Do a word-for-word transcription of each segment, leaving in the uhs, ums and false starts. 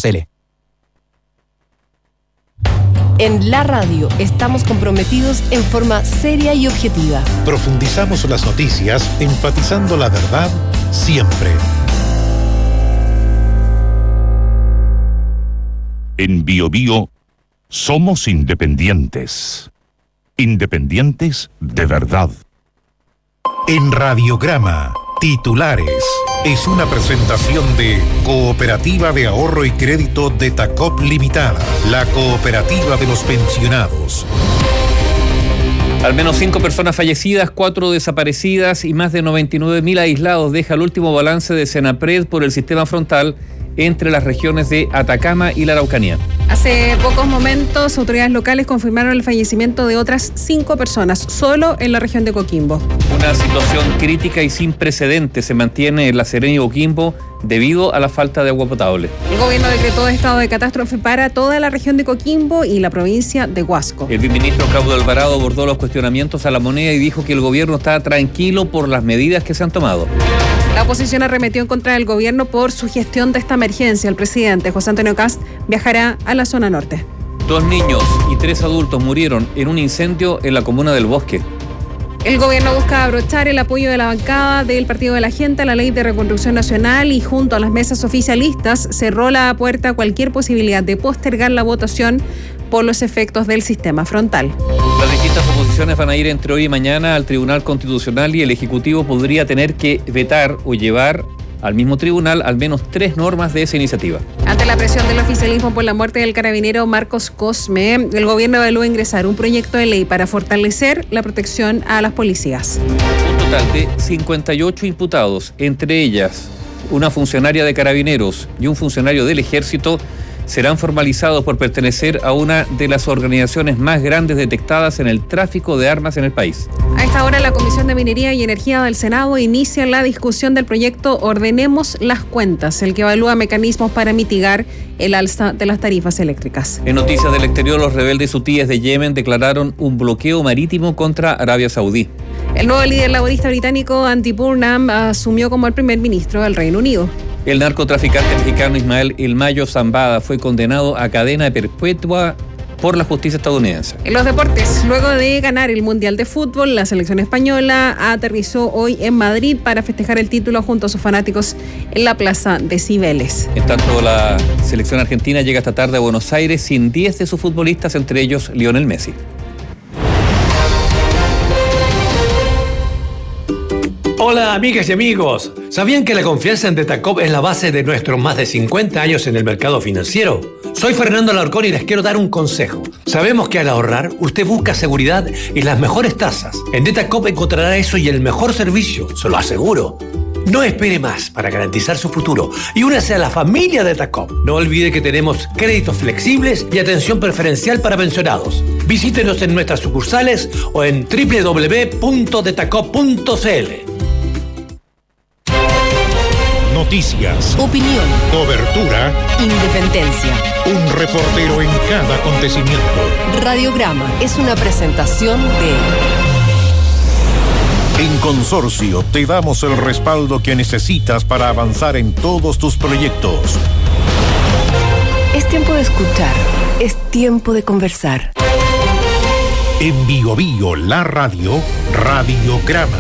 cl. En la radio estamos comprometidos en forma seria y objetiva. Profundizamos las noticias, enfatizando la verdad siempre. En Bio Bio somos independientes. Independientes de verdad. En Radiograma, titulares. Es una presentación de Cooperativa de Ahorro y Crédito de Tacop Limitada, la cooperativa de los pensionados. Al menos cinco personas fallecidas, cuatro desaparecidas y más de noventa y nueve mil aislados deja el último balance de Senapred por el sistema frontal entre las regiones de Atacama y la Araucanía. Hace pocos momentos, autoridades locales confirmaron el fallecimiento de otras cinco personas, solo en la región de Coquimbo. Una situación crítica y sin precedentes se mantiene en La Serena y Coquimbo debido a la falta de agua potable. El gobierno decretó estado de catástrofe para toda la región de Coquimbo y la provincia de Huasco. El viceministro Claudio Alvarado abordó los cuestionamientos a la moneda y dijo que el gobierno está tranquilo por las medidas que se han tomado. La oposición arremetió en contra del gobierno por su gestión de esta emergencia. El presidente José Antonio Kast viajará a la zona norte. Dos niños y tres adultos murieron en un incendio en la comuna del Bosque. El gobierno busca abrochar el apoyo de la bancada del Partido de la Gente a la Ley de Reconstrucción Nacional y junto a las mesas oficialistas cerró la puerta a cualquier posibilidad de postergar la votación por los efectos del sistema frontal. Las distintas oposiciones van a ir entre hoy y mañana al Tribunal Constitucional y el Ejecutivo podría tener que vetar o llevar al mismo tribunal al menos tres normas de esa iniciativa. Ante la presión del oficialismo por la muerte del carabinero Marcos Cosme, el gobierno evalúa ingresar un proyecto de ley para fortalecer la protección a las policías. Un total de cincuenta y ocho imputados, entre ellas una funcionaria de Carabineros y un funcionario del Ejército, serán formalizados por pertenecer a una de las organizaciones más grandes detectadas en el tráfico de armas en el país. A esta hora, la Comisión de Minería y Energía del Senado inicia la discusión del proyecto Ordenemos las Cuentas, el que evalúa mecanismos para mitigar el alza de las tarifas eléctricas. En noticias del exterior, los rebeldes hutíes de Yemen declararon un bloqueo marítimo contra Arabia Saudí. El nuevo líder laborista británico, Andy Burnham, asumió como el primer ministro del Reino Unido. El narcotraficante mexicano Ismael El Mayo Zambada fue condenado a cadena perpetua por la justicia estadounidense. En los deportes, luego de ganar el Mundial de Fútbol, la selección española aterrizó hoy en Madrid para festejar el título junto a sus fanáticos en la plaza de Cibeles. En tanto, la selección argentina llega esta tarde a Buenos Aires sin diez de sus futbolistas, entre ellos Lionel Messi. Hola amigas y amigos, ¿sabían que la confianza en Detacop es la base de nuestros más de cincuenta años en el mercado financiero? Soy Fernando Alarcón y les quiero dar un consejo. Sabemos que al ahorrar, usted busca seguridad y las mejores tasas. En Detacop encontrará eso y el mejor servicio, se lo aseguro. No espere más para garantizar su futuro y únase a la familia de Detacop. No olvide que tenemos créditos flexibles y atención preferencial para pensionados. Visítenos en nuestras sucursales o en doble u doble u doble u punto detacop punto c l. Noticias, opinión, cobertura, independencia. Un reportero en cada acontecimiento. Radiograma es una presentación de... En Consorcio te damos el respaldo que necesitas para avanzar en todos tus proyectos. Es tiempo de escuchar, es tiempo de conversar. En Bio Bio, la radio, Radiograma.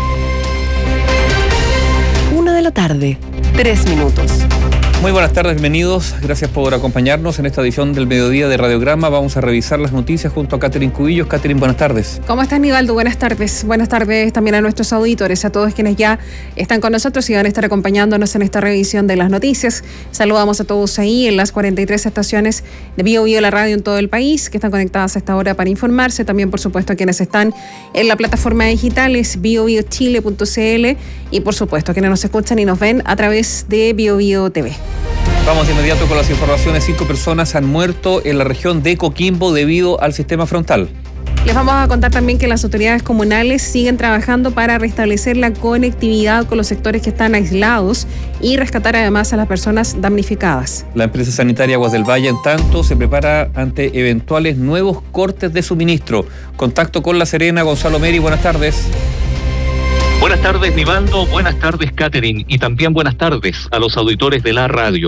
Una de la tarde, tres minutos. Muy buenas tardes, bienvenidos. Gracias por acompañarnos en esta edición del mediodía de Radiograma. Vamos a revisar las noticias junto a Catherine Cubillos. Catherine, buenas tardes. ¿Cómo estás, Nivaldo? Buenas tardes. Buenas tardes también a nuestros auditores, a todos quienes ya están con nosotros y van a estar acompañándonos en esta revisión de las noticias. Saludamos a todos ahí en las cuarenta y tres estaciones de Bio Bio, la radio en todo el país, que están conectadas a esta hora para informarse. También, por supuesto, a quienes están en la plataforma digital, es bio bio chile punto c l, y, por supuesto, a quienes nos escuchan y nos ven a través de Bio Bio T V. Vamos de inmediato con las informaciones. Cinco personas han muerto en la región de Coquimbo debido al sistema frontal. Les vamos a contar también que las autoridades comunales siguen trabajando para restablecer la conectividad con los sectores que están aislados y rescatar además a las personas damnificadas. La empresa sanitaria Aguas del Valle, en tanto, se prepara ante eventuales nuevos cortes de suministro. Contacto con La Serena, Gonzalo Meri, buenas tardes. Buenas tardes, Nivaldo. Buenas tardes, Catherine. Y también buenas tardes a los auditores de la radio.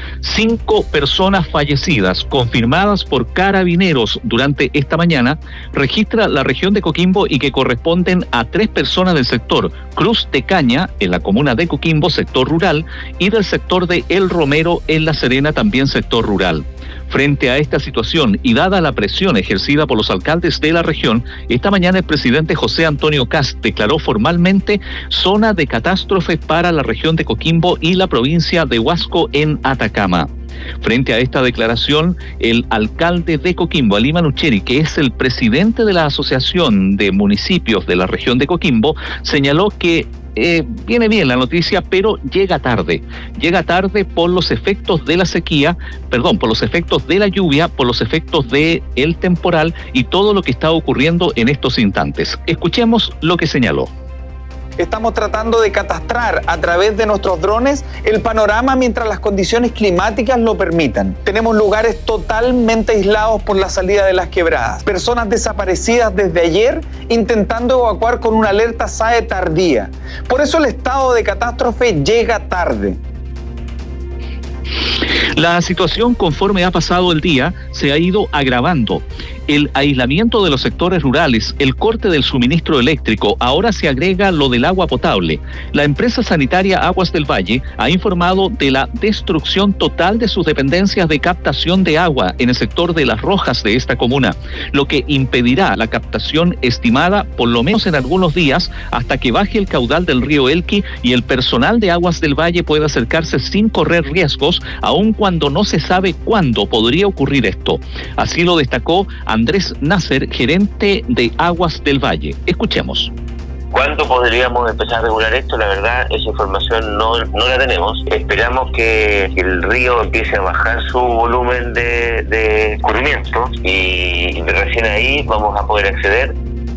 Cinco personas fallecidas confirmadas por Carabineros durante esta mañana registra la región de Coquimbo y que corresponden a tres personas del sector Cruz de Caña, en la comuna de Coquimbo, sector rural, y del sector de El Romero, en La Serena, también sector rural. Frente a esta situación y dada la presión ejercida por los alcaldes de la región, esta mañana el presidente José Antonio Kast declaró formalmente zona de catástrofe para la región de Coquimbo y la provincia de Huasco en Atacama. Frente a esta declaración, el alcalde de Coquimbo, Alima Nucheri, que es el presidente de la Asociación de Municipios de la región de Coquimbo, señaló que Eh, viene bien la noticia, pero llega tarde. Llega tarde por los efectos de la sequía, perdón, por los efectos de la lluvia, por los efectos de el temporal y todo lo que está ocurriendo en estos instantes. Escuchemos lo que señaló. Estamos tratando de catastrar a través de nuestros drones el panorama mientras las condiciones climáticas lo permitan. Tenemos lugares totalmente aislados por la salida de las quebradas. Personas desaparecidas desde ayer intentando evacuar con una alerta S A E tardía. Por eso el estado de catástrofe llega tarde. La situación, conforme ha pasado el día, se ha ido agravando. El aislamiento de los sectores rurales, el corte del suministro eléctrico, ahora se agrega lo del agua potable. La empresa sanitaria Aguas del Valle ha informado de la destrucción total de sus dependencias de captación de agua en el sector de Las Rojas de esta comuna, lo que impedirá la captación estimada, por lo menos en algunos días, hasta que baje el caudal del río Elqui y el personal de Aguas del Valle pueda acercarse sin correr riesgos, aun cuando no se sabe cuándo podría ocurrir esto. Así lo destacó Andrés Nasser, gerente de Aguas del Valle. Escuchemos. ¿Cuándo podríamos empezar a regular esto? La verdad, esa información no, no la tenemos. Esperamos que el río empiece a bajar su volumen de, de escurrimiento y recién ahí vamos a poder acceder.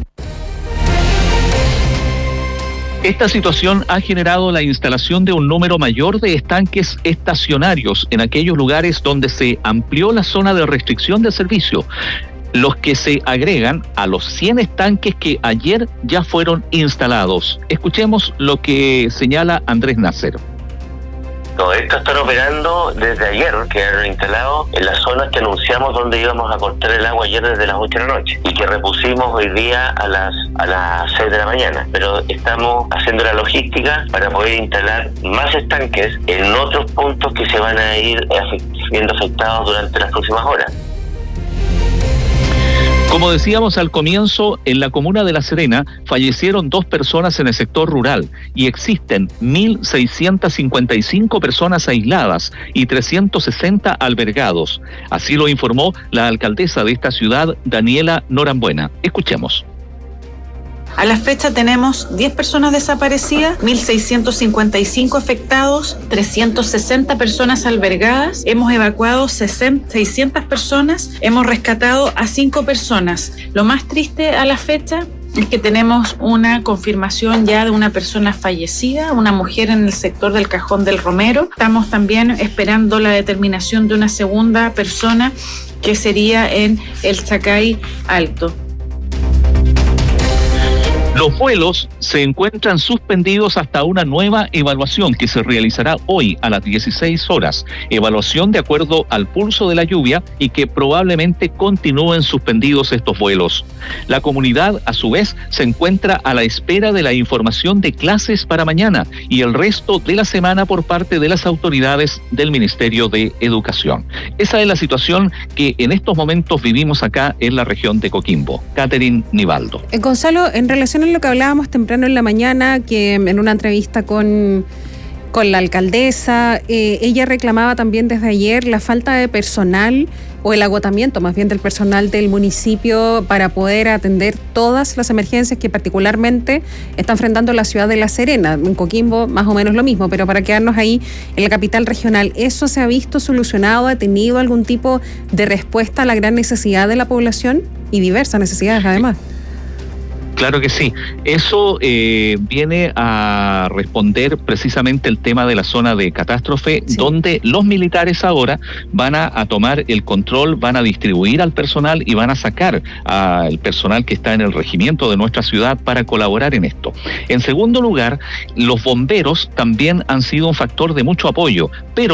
Esta situación ha generado la instalación de un número mayor de estanques estacionarios en aquellos lugares donde se amplió la zona de restricción del servicio, los que se agregan a los cien estanques que ayer ya fueron instalados. Escuchemos lo que señala Andrés Nasser. Todo esto están operando desde ayer, quedaron instalados en las zonas que anunciamos donde íbamos a cortar el agua ayer desde las ocho de la noche y que repusimos hoy día a las a las seis de la mañana. Pero estamos haciendo la logística para poder instalar más estanques en otros puntos que se van a ir siendo afectados durante las próximas horas. Como decíamos al comienzo, en la comuna de La Serena fallecieron dos personas en el sector rural y existen mil seiscientas cincuenta y cinco personas aisladas y trescientos sesenta albergados. Así lo informó la alcaldesa de esta ciudad, Daniela Norambuena. Escuchemos. A la fecha tenemos diez personas desaparecidas, mil seiscientos cincuenta y cinco afectados, trescientas sesenta personas albergadas, hemos evacuado seiscientas personas, hemos rescatado a cinco personas. Lo más triste a la fecha es que tenemos una confirmación ya de una persona fallecida, una mujer en el sector del Cajón del Romero. Estamos también esperando la determinación de una segunda persona que sería en el Chacay Alto. Los vuelos se encuentran suspendidos hasta una nueva evaluación que se realizará hoy a las dieciséis horas. Evaluación de acuerdo al pulso de la lluvia y que probablemente continúen suspendidos estos vuelos. La comunidad, a su vez, se encuentra a la espera de la información de clases para mañana y el resto de la semana por parte de las autoridades del Ministerio de Educación. Esa es la situación que en estos momentos vivimos acá en la región de Coquimbo. Catherine Nivaldo. Eh, Gonzalo, en relación a lo que hablábamos temprano en la mañana, que en una entrevista con, con la alcaldesa, eh, ella reclamaba también desde ayer la falta de personal o el agotamiento más bien del personal del municipio para poder atender todas las emergencias que particularmente está enfrentando la ciudad de La Serena. En Coquimbo más o menos lo mismo, pero para quedarnos ahí en la capital regional, ¿eso se ha visto solucionado? ¿Ha tenido algún tipo de respuesta a la gran necesidad de la población y diversas necesidades además? Claro que sí. Eso eh, viene a responder precisamente el tema de la zona de catástrofe, sí, donde los militares ahora van a, a tomar el control, van a distribuir al personal y van a sacar al personal que está en el regimiento de nuestra ciudad para colaborar en esto. En segundo lugar, los bomberos también han sido un factor de mucho apoyo, pero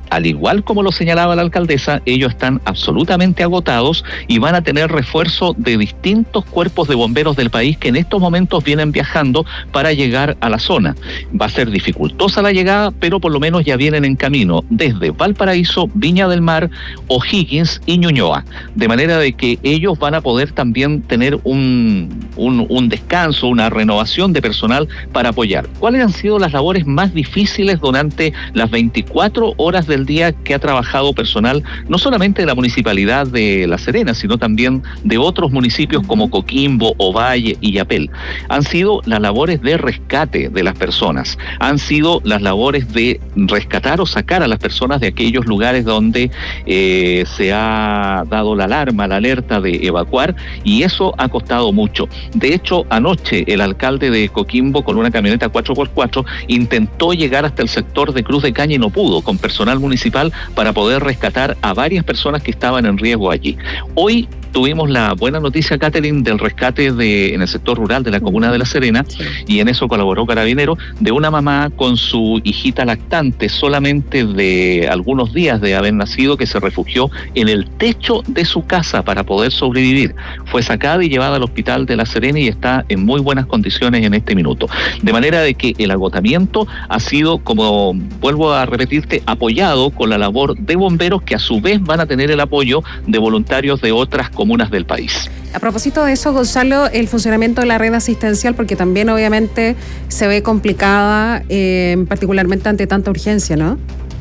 al igual como lo señalaba la alcaldesa, ellos están absolutamente agotados y van a tener refuerzo de distintos cuerpos de bomberos del país que en estos momentos vienen viajando para llegar a la zona. Va a ser dificultosa la llegada, pero por lo menos ya vienen en camino desde Valparaíso, Viña del Mar, O'Higgins y Ñuñoa, de manera de que ellos van a poder también tener un, un, un descanso, una renovación de personal para apoyar. ¿Cuáles han sido las labores más difíciles durante las veinticuatro horas del día que ha trabajado personal, no solamente de la Municipalidad de La Serena, sino también de otros municipios como Coquimbo, Ovalle y Yapel? Han sido las labores de rescate de las personas, han sido las labores de rescatar o sacar a las personas de aquellos lugares donde eh, se ha dado la alarma, la alerta de evacuar, y eso ha costado mucho. De hecho, anoche el alcalde de Coquimbo, con una camioneta cuatro por cuatro, intentó llegar hasta el sector de Cruz de Caña y no pudo, con personal municipal, para poder rescatar a varias personas que estaban en riesgo allí. Hoy tuvimos la buena noticia, Catherine, del rescate de, en el sector rural de la comuna de La Serena, sí. Y en eso colaboró Carabinero, de una mamá con su hijita lactante, solamente de algunos días de haber nacido, que se refugió en el techo de su casa para poder sobrevivir. Fue sacada y llevada al hospital de La Serena y está en muy buenas condiciones en este minuto. De manera de que el agotamiento ha sido, como vuelvo a repetirte, apoyado con la labor de bomberos, que a su vez van a tener el apoyo de voluntarios de otras comunas del país. A propósito de eso, Gonzalo, el funcionamiento de la red asistencial, porque también obviamente se ve complicada, eh, particularmente ante tanta urgencia, ¿no?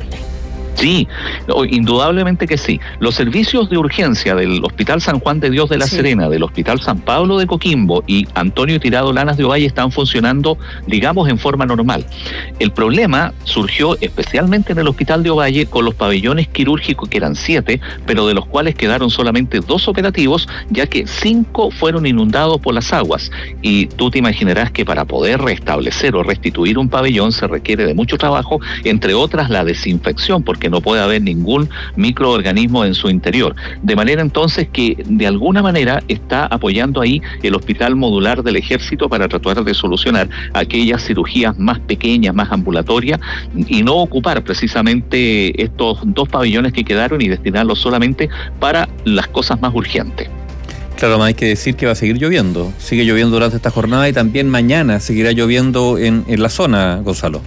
Sí, indudablemente que sí. Los servicios de urgencia del Hospital San Juan de Dios de La sí. Serena, del Hospital San Pablo de Coquimbo y Antonio Tirado Lanas de Ovalle están funcionando, digamos, en forma normal. El problema surgió especialmente en el Hospital de Ovalle con los pabellones quirúrgicos, que eran siete, pero de los cuales quedaron solamente dos operativos, ya que cinco fueron inundados por las aguas. Y tú te imaginarás que para poder restablecer o restituir un pabellón se requiere de mucho trabajo, entre otras la desinfección, porque no puede haber ningún microorganismo en su interior. De manera entonces que de alguna manera está apoyando ahí el Hospital Modular del Ejército para tratar de solucionar aquellas cirugías más pequeñas, más ambulatorias, y no ocupar precisamente estos dos pabellones que quedaron y destinarlos solamente para las cosas más urgentes. Claro, hay que decir que va a seguir lloviendo. Sigue lloviendo durante esta jornada y también mañana seguirá lloviendo en, en la zona, Gonzalo.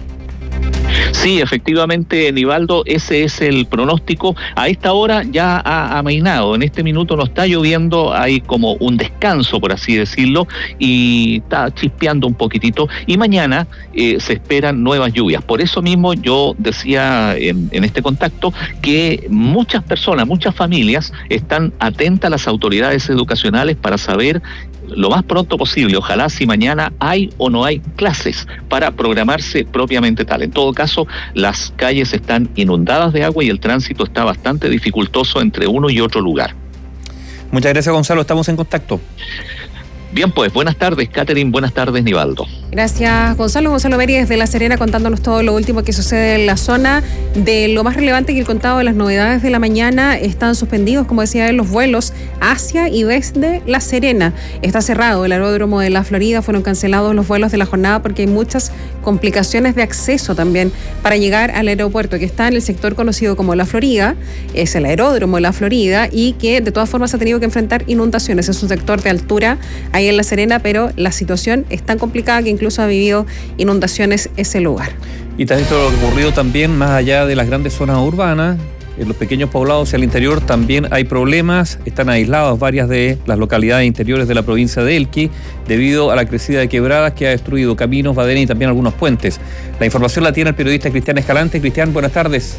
Sí, efectivamente, Nivaldo, ese es el pronóstico. A esta hora ya ha amainado, en este minuto no está lloviendo, hay como un descanso, por así decirlo, y está chispeando un poquitito, y mañana eh, se esperan nuevas lluvias. Por eso mismo yo decía en, en este contacto que muchas personas, muchas familias están atentas a las autoridades educacionales para saber lo más pronto posible, ojalá, si mañana hay o no hay clases, para programarse propiamente tal. En todo caso, las calles están inundadas de agua y el tránsito está bastante dificultoso entre uno y otro lugar. Muchas gracias, Gonzalo, estamos en contacto. Bien, pues, buenas tardes, Catherine, buenas tardes, Nivaldo. Gracias, Gonzalo. Gonzalo Beri desde La Serena contándonos todo lo último que sucede en la zona. De lo más relevante que el contado de las novedades de la mañana, están suspendidos, como decía él, los vuelos hacia y desde La Serena. Está cerrado el aeródromo de La Florida, fueron cancelados los vuelos de la jornada porque hay muchas complicaciones de acceso también para llegar al aeropuerto, que está en el sector conocido como La Florida, es el aeródromo de La Florida, y que de todas formas ha tenido que enfrentar inundaciones. Es un sector de altura ahí en La Serena, pero la situación es tan complicada que incluso ha vivido inundaciones ese lugar. Y tal esto lo ha ocurrido también más allá de las grandes zonas urbanas, en los pequeños poblados y al interior también hay problemas. Están aisladas varias de las localidades interiores de la provincia de Elqui debido a la crecida de quebradas que ha destruido caminos, badenes y también algunos puentes. La información la tiene el periodista Cristian Escalante. Cristian, buenas tardes.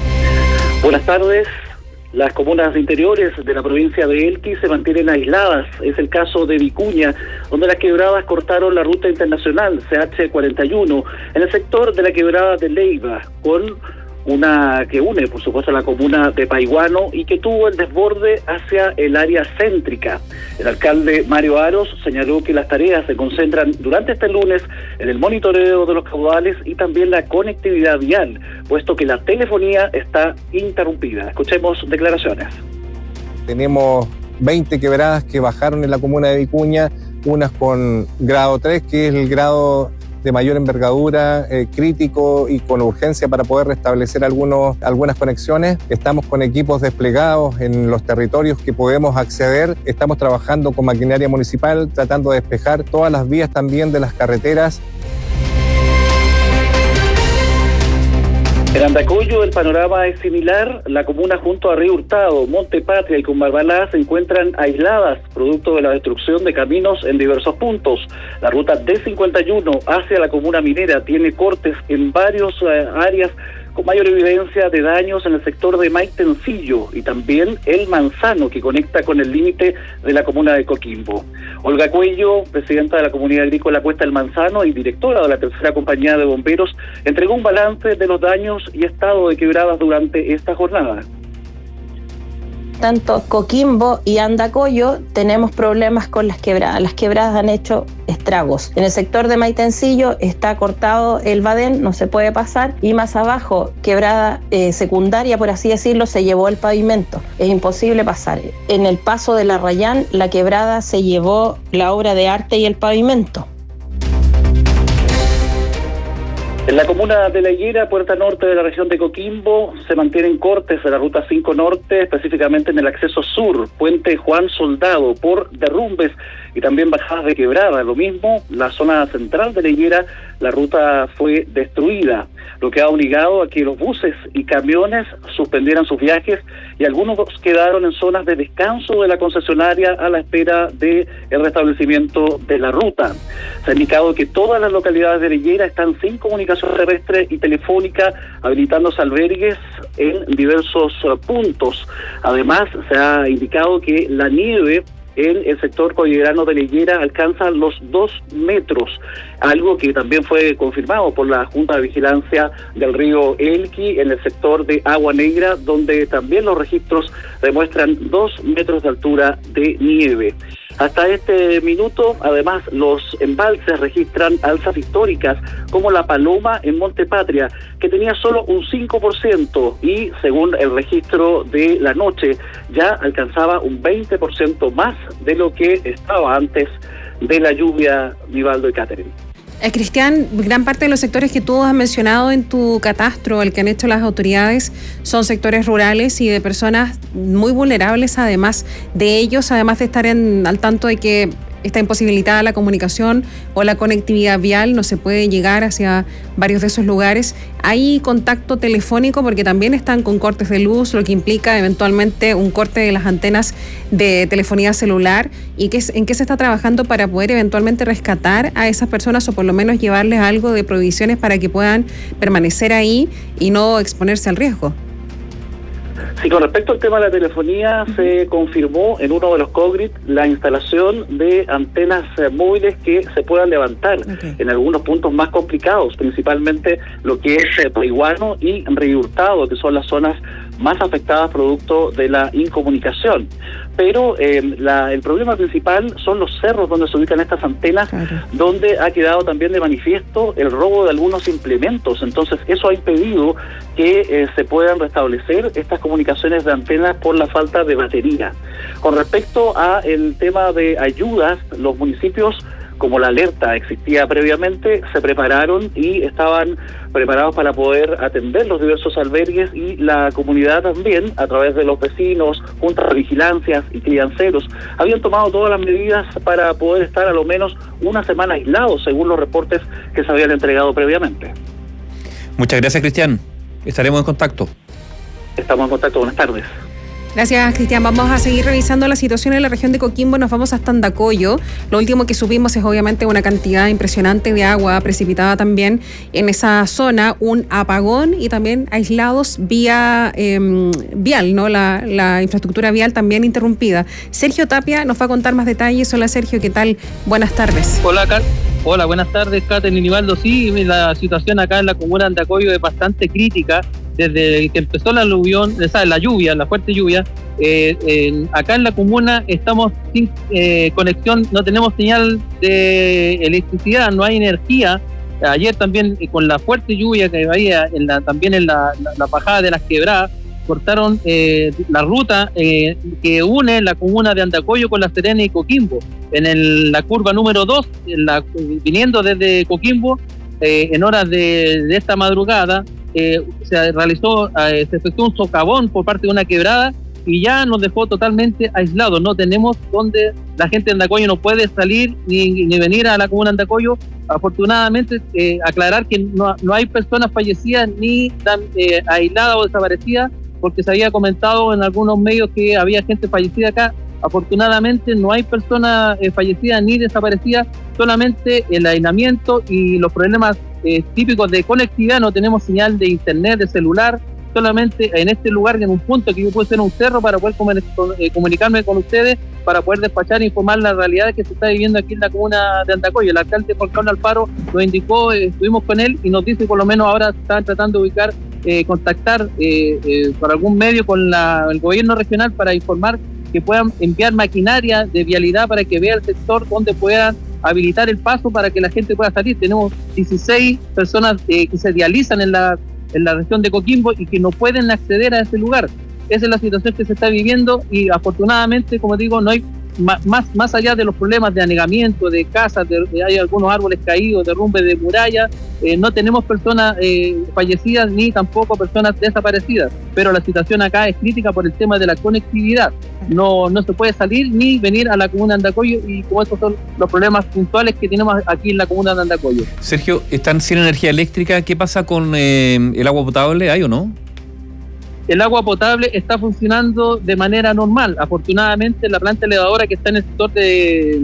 Buenas tardes. Las comunas interiores de la provincia de Elqui se mantienen aisladas. Es el caso de Vicuña, donde las quebradas cortaron la ruta internacional C H cuarenta y uno en el sector de la quebrada de Leiva, con una que une, por supuesto, a la comuna de Paiguano y que tuvo el desborde hacia el área céntrica. El alcalde Mario Aros señaló que las tareas se concentran durante este lunes en el monitoreo de los caudales y también la conectividad vial, puesto que la telefonía está interrumpida. Escuchemos declaraciones. Tenemos veinte quebradas que bajaron en la comuna de Vicuña, unas con grado tres, que es el grado de mayor envergadura, eh, crítico y con urgencia para poder restablecer algunos, algunas conexiones. Estamos con equipos desplegados en los territorios que podemos acceder. Estamos trabajando con maquinaria municipal, tratando de despejar todas las vías también de las carreteras. En Andacollo el panorama es similar. La comuna junto a Río Hurtado, Monte Patria y Cumbarbalá se encuentran aisladas, producto de la destrucción de caminos en diversos puntos. La ruta D cincuenta y uno hacia la comuna minera tiene cortes en varias eh, áreas con mayor evidencia de daños en el sector de Maitencillo y también el Manzano, que conecta con el límite de la comuna de Coquimbo. Olga Cuello, presidenta de la Comunidad Agrícola Cuesta del Manzano y directora de la tercera compañía de bomberos, entregó un balance de los daños y estado de quebradas durante esta jornada. Tanto Coquimbo y Andacollo tenemos problemas con las quebradas. Las quebradas han hecho estragos. En el sector de Maitencillo está cortado el badén, no se puede pasar, y más abajo, quebrada eh, secundaria, por así decirlo, se llevó el pavimento. Es imposible pasar. En el paso de la Rayán, la quebrada se llevó la obra de arte y el pavimento. En la comuna de La Higuera, puerta norte de la región de Coquimbo, se mantienen cortes de la ruta cinco norte, específicamente en el acceso sur, puente Juan Soldado, por derrumbes y también bajadas de quebrada. Lo mismo, la zona central de La Higuera, la ruta fue destruida, lo que ha obligado a que los buses y camiones suspendieran sus viajes y algunos quedaron en zonas de descanso de la concesionaria a la espera del restablecimiento de la ruta. Se ha indicado que todas las localidades de La Higuera están sin comunicación terrestre y telefónica, habilitándose albergues en diversos uh, puntos. Además, se ha indicado que la nieve en el sector cordillerano de La Higuera alcanza los dos metros, algo que también fue confirmado por la Junta de Vigilancia del río Elqui en el sector de Agua Negra, donde también los registros demuestran dos metros de altura de nieve. Hasta este minuto, además, los embalses registran alzas históricas, como la Paloma en Monte Patria, que tenía solo un cinco por ciento y, según el registro de la noche, ya alcanzaba un veinte por ciento más de lo que estaba antes de la lluvia, Nivaldo y Catherine. Eh, Cristian, gran parte de los sectores que tú has mencionado en tu catastro, el que han hecho las autoridades, son sectores rurales y de personas muy vulnerables, además de ellos, además de estar en, al tanto de que está imposibilitada la comunicación o la conectividad vial, no se puede llegar hacia varios de esos lugares. Hay contacto telefónico porque también están con cortes de luz, lo que implica eventualmente un corte de las antenas de telefonía celular. ¿Y qué, en qué se está trabajando para poder eventualmente rescatar a esas personas o por lo menos llevarles algo de provisiones para que puedan permanecer ahí y no exponerse al riesgo? Sí, con respecto al tema de la telefonía, uh-huh. se confirmó en uno de los COGRIT la instalación de antenas eh, móviles que se puedan levantar okay. en algunos puntos más complicados, principalmente lo que es eh, Paihuano y Río Hurtado, que son las zonas más afectadas producto de la incomunicación. Pero eh, la, el problema principal son los cerros donde se ubican estas antenas, claro. donde ha quedado también de manifiesto el robo de algunos implementos. Entonces eso ha impedido que eh, se puedan restablecer estas comunicaciones de antenas por la falta de batería. Con respecto a el tema de ayudas, los municipios, como la alerta existía previamente, se prepararon y estaban preparados para poder atender los diversos albergues, y la comunidad también, a través de los vecinos, juntas de vigilancias y crianceros, habían tomado todas las medidas para poder estar a lo menos una semana aislados, según los reportes que se habían entregado previamente. Muchas gracias, Cristian. Estaremos en contacto. Estamos en contacto. Buenas tardes. Gracias, Cristian. Vamos a seguir revisando la situación en la región de Coquimbo. Nos vamos hasta Andacollo. Lo último que subimos es obviamente una cantidad impresionante de agua precipitada también en esa zona, un apagón y también aislados vía eh, vial, ¿no? La, la infraestructura vial también interrumpida. Sergio Tapia nos va a contar más detalles. Hola, Sergio, ¿qué tal? Buenas tardes. Hola, Car Hola, buenas tardes, Catherine y Nivaldo. Sí, la situación acá en la comuna de Andacollo es bastante crítica. Desde que empezó la aluvión, ¿sabes? la lluvia, la fuerte lluvia, eh, eh, acá en la comuna estamos sin eh, conexión, no tenemos señal de electricidad, no hay energía. Ayer también eh, con la fuerte lluvia que había en la, también en la, la, la bajada de las quebradas, cortaron eh, la ruta eh, que une la comuna de Andacollo con La Serena y Coquimbo. En el, la curva número dos, en la, viniendo desde Coquimbo, eh, en horas de, de esta madrugada, eh, se realizó, eh, se efectuó un socavón por parte de una quebrada y ya nos dejó totalmente aislados. No tenemos donde la gente de Andacollo no puede salir ni, ni venir a la comuna de Andacollo. Afortunadamente, eh, aclarar que no, no hay personas fallecidas ni eh, aisladas o desaparecidas, porque se había comentado en algunos medios que había gente fallecida acá. Afortunadamente no hay personas eh, fallecidas ni desaparecidas, solamente el aislamiento y los problemas eh, típicos de conectividad. No tenemos señal de internet, de celular, solamente en este lugar, en un punto que yo puedo ser un cerro para poder comunicarme con ustedes, para poder despachar e informar la realidad que se está viviendo aquí en la comuna de Andacollo. El alcalde Juan Carlos Alfaro nos indicó, eh, estuvimos con él y nos dice, por lo menos ahora están tratando de ubicar, eh, contactar eh, eh, por algún medio con la, el gobierno regional para informar que puedan enviar maquinaria de vialidad para que vea el sector donde puedan habilitar el paso para que la gente pueda salir. Tenemos dieciséis personas eh, que se dializan en la, en la región de Coquimbo y que no pueden acceder a ese lugar. Esa es la situación que se está viviendo y afortunadamente, como digo, no hay más, más allá de los problemas de anegamiento, de casas, de, de, hay algunos árboles caídos, derrumbe de murallas, eh, no tenemos personas eh, fallecidas ni tampoco personas desaparecidas, pero la situación acá es crítica por el tema de la conectividad. No, no se puede salir ni venir a la comuna de Andacollo y como estos son los problemas puntuales que tenemos aquí en la comuna de Andacollo. Sergio, ¿están sin energía eléctrica? ¿Qué pasa con eh, el agua potable? ¿Hay o no? El agua potable está funcionando de manera normal. Afortunadamente, la planta elevadora que está en el sector de,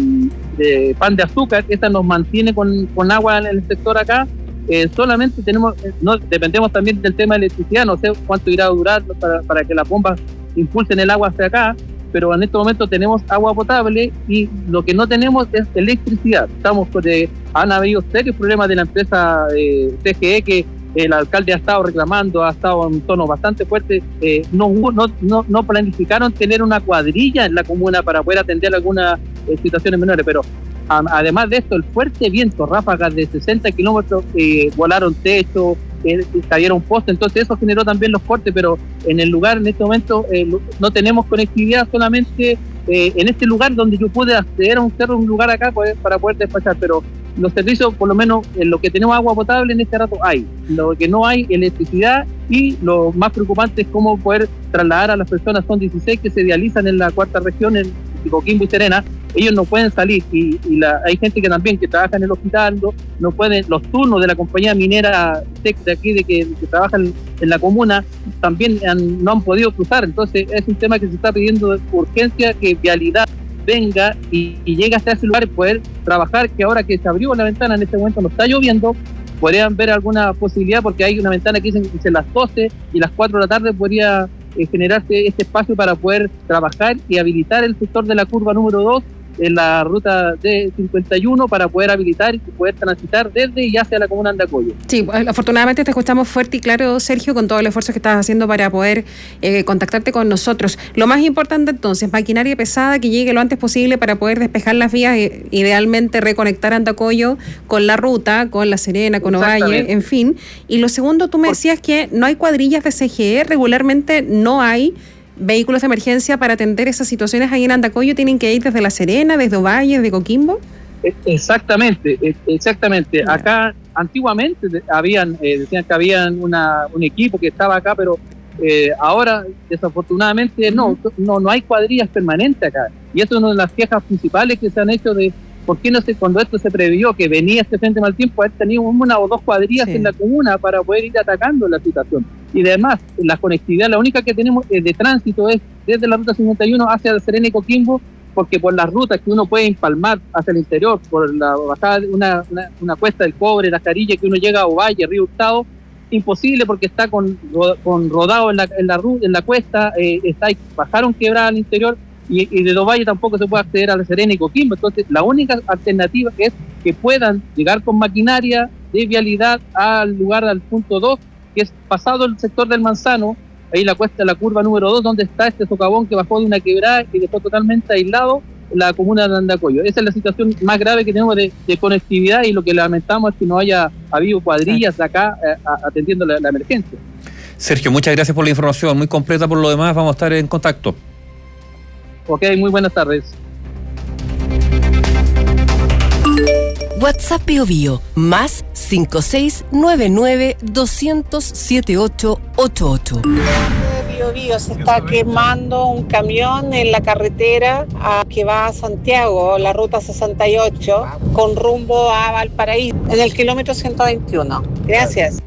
de Pan de Azúcar, esta nos mantiene con, con agua en el sector acá. Eh, solamente tenemos, no dependemos también del tema de electricidad, no sé cuánto irá a durar para, para que las bombas impulsen el agua hacia acá, pero en este momento tenemos agua potable y lo que no tenemos es electricidad. Estamos con, eh, han habido serios problemas de la empresa eh, C G E que el alcalde ha estado reclamando, ha estado en un tono bastante fuerte. Eh, no, hubo, no, no, no planificaron tener una cuadrilla en la comuna para poder atender algunas eh, situaciones menores, pero a, además de esto, el fuerte viento, ráfagas de sesenta kilómetros, eh, volaron techo, eh, cayeron postes, entonces eso generó también los cortes, pero en el lugar en este momento eh, no tenemos conectividad, solamente eh, en este lugar donde yo pude acceder a un cerro, un lugar acá pues, para poder despachar, pero los servicios, por lo menos en lo que tenemos agua potable en este rato hay, lo que no hay electricidad y lo más preocupante es cómo poder trasladar a las personas, son dieciséis que se dializan en la cuarta región, en Coquimbo y Serena, ellos no pueden salir y, y la, hay gente que también que trabaja en el hospital, no, no pueden, los turnos de la compañía minera Tec de aquí, de que, que trabaja en, en la comuna, también han, no han podido cruzar, entonces es un tema que se está pidiendo de urgencia, que vialidad venga y, y llegue hasta ese lugar y poder trabajar, que ahora que se abrió la ventana, en este momento no está lloviendo, podrían ver alguna posibilidad, porque hay una ventana que dicen que dice las doce y las cuatro de la tarde podría eh, generarse este espacio para poder trabajar y habilitar el sector de la curva número dos en la ruta D cincuenta y uno para poder habilitar y poder transitar desde y hacia la comuna de Andacollo. Sí, afortunadamente te escuchamos fuerte y claro, Sergio, con todo el esfuerzo que estás haciendo para poder eh, contactarte con nosotros. Lo más importante entonces, maquinaria pesada que llegue lo antes posible para poder despejar las vías, e, idealmente reconectar Andacollo con la ruta, con La Serena, con Ovalle, en fin. Y lo segundo, tú me decías que no hay cuadrillas de C G E, regularmente no hay vehículos de emergencia para atender esas situaciones ahí en Andacollo, ¿tienen que ir desde La Serena, desde Ovalle, desde Coquimbo? Exactamente, exactamente. Yeah. Acá antiguamente habían, eh, decían que habían una, un equipo que estaba acá, pero eh, ahora desafortunadamente no, no, no hay cuadrillas permanentes acá. Y eso es una de las quejas principales que se han hecho de por qué no sé, cuando esto se previó que venía este frente mal tiempo, haber tenido una o dos cuadrillas sí. en la comuna para poder ir atacando la situación. Y además, la conectividad, la única que tenemos de tránsito es desde la ruta cincuenta y uno hacia Serena y Coquimbo, porque por las rutas que uno puede empalmar hacia el interior, por la bajada, una, una, una cuesta del Cobre, la Carilla, que uno llega a Ovalle, Río Hurtado, imposible porque está con, con rodado en la, en la, en la cuesta, eh, está, bajaron quebrada al interior, y, y de Ovalle tampoco se puede acceder a La Serena y Coquimbo. Entonces, la única alternativa es que puedan llegar con maquinaria de vialidad al lugar, al punto dos, que es pasado el sector del Manzano, ahí la cuesta, la curva número dos, donde está este socavón que bajó de una quebrada y dejó totalmente aislado la comuna de Andacollo. Esa es la situación más grave que tenemos de, de conectividad, y lo que lamentamos es que no haya habido cuadrillas de acá eh, atendiendo la, la emergencia. Sergio, muchas gracias por la información, muy completa por lo demás, vamos a estar en contacto. Ok, muy buenas tardes. WhatsApp BioBio, más cinco seis nueve nueve dos cero cero siete ocho ocho ocho. Bio Bio, se está quemando un camión en la carretera a, que va a Santiago, la ruta sesenta y ocho, con rumbo a Valparaíso, en el kilómetro ciento veintiuno. Gracias.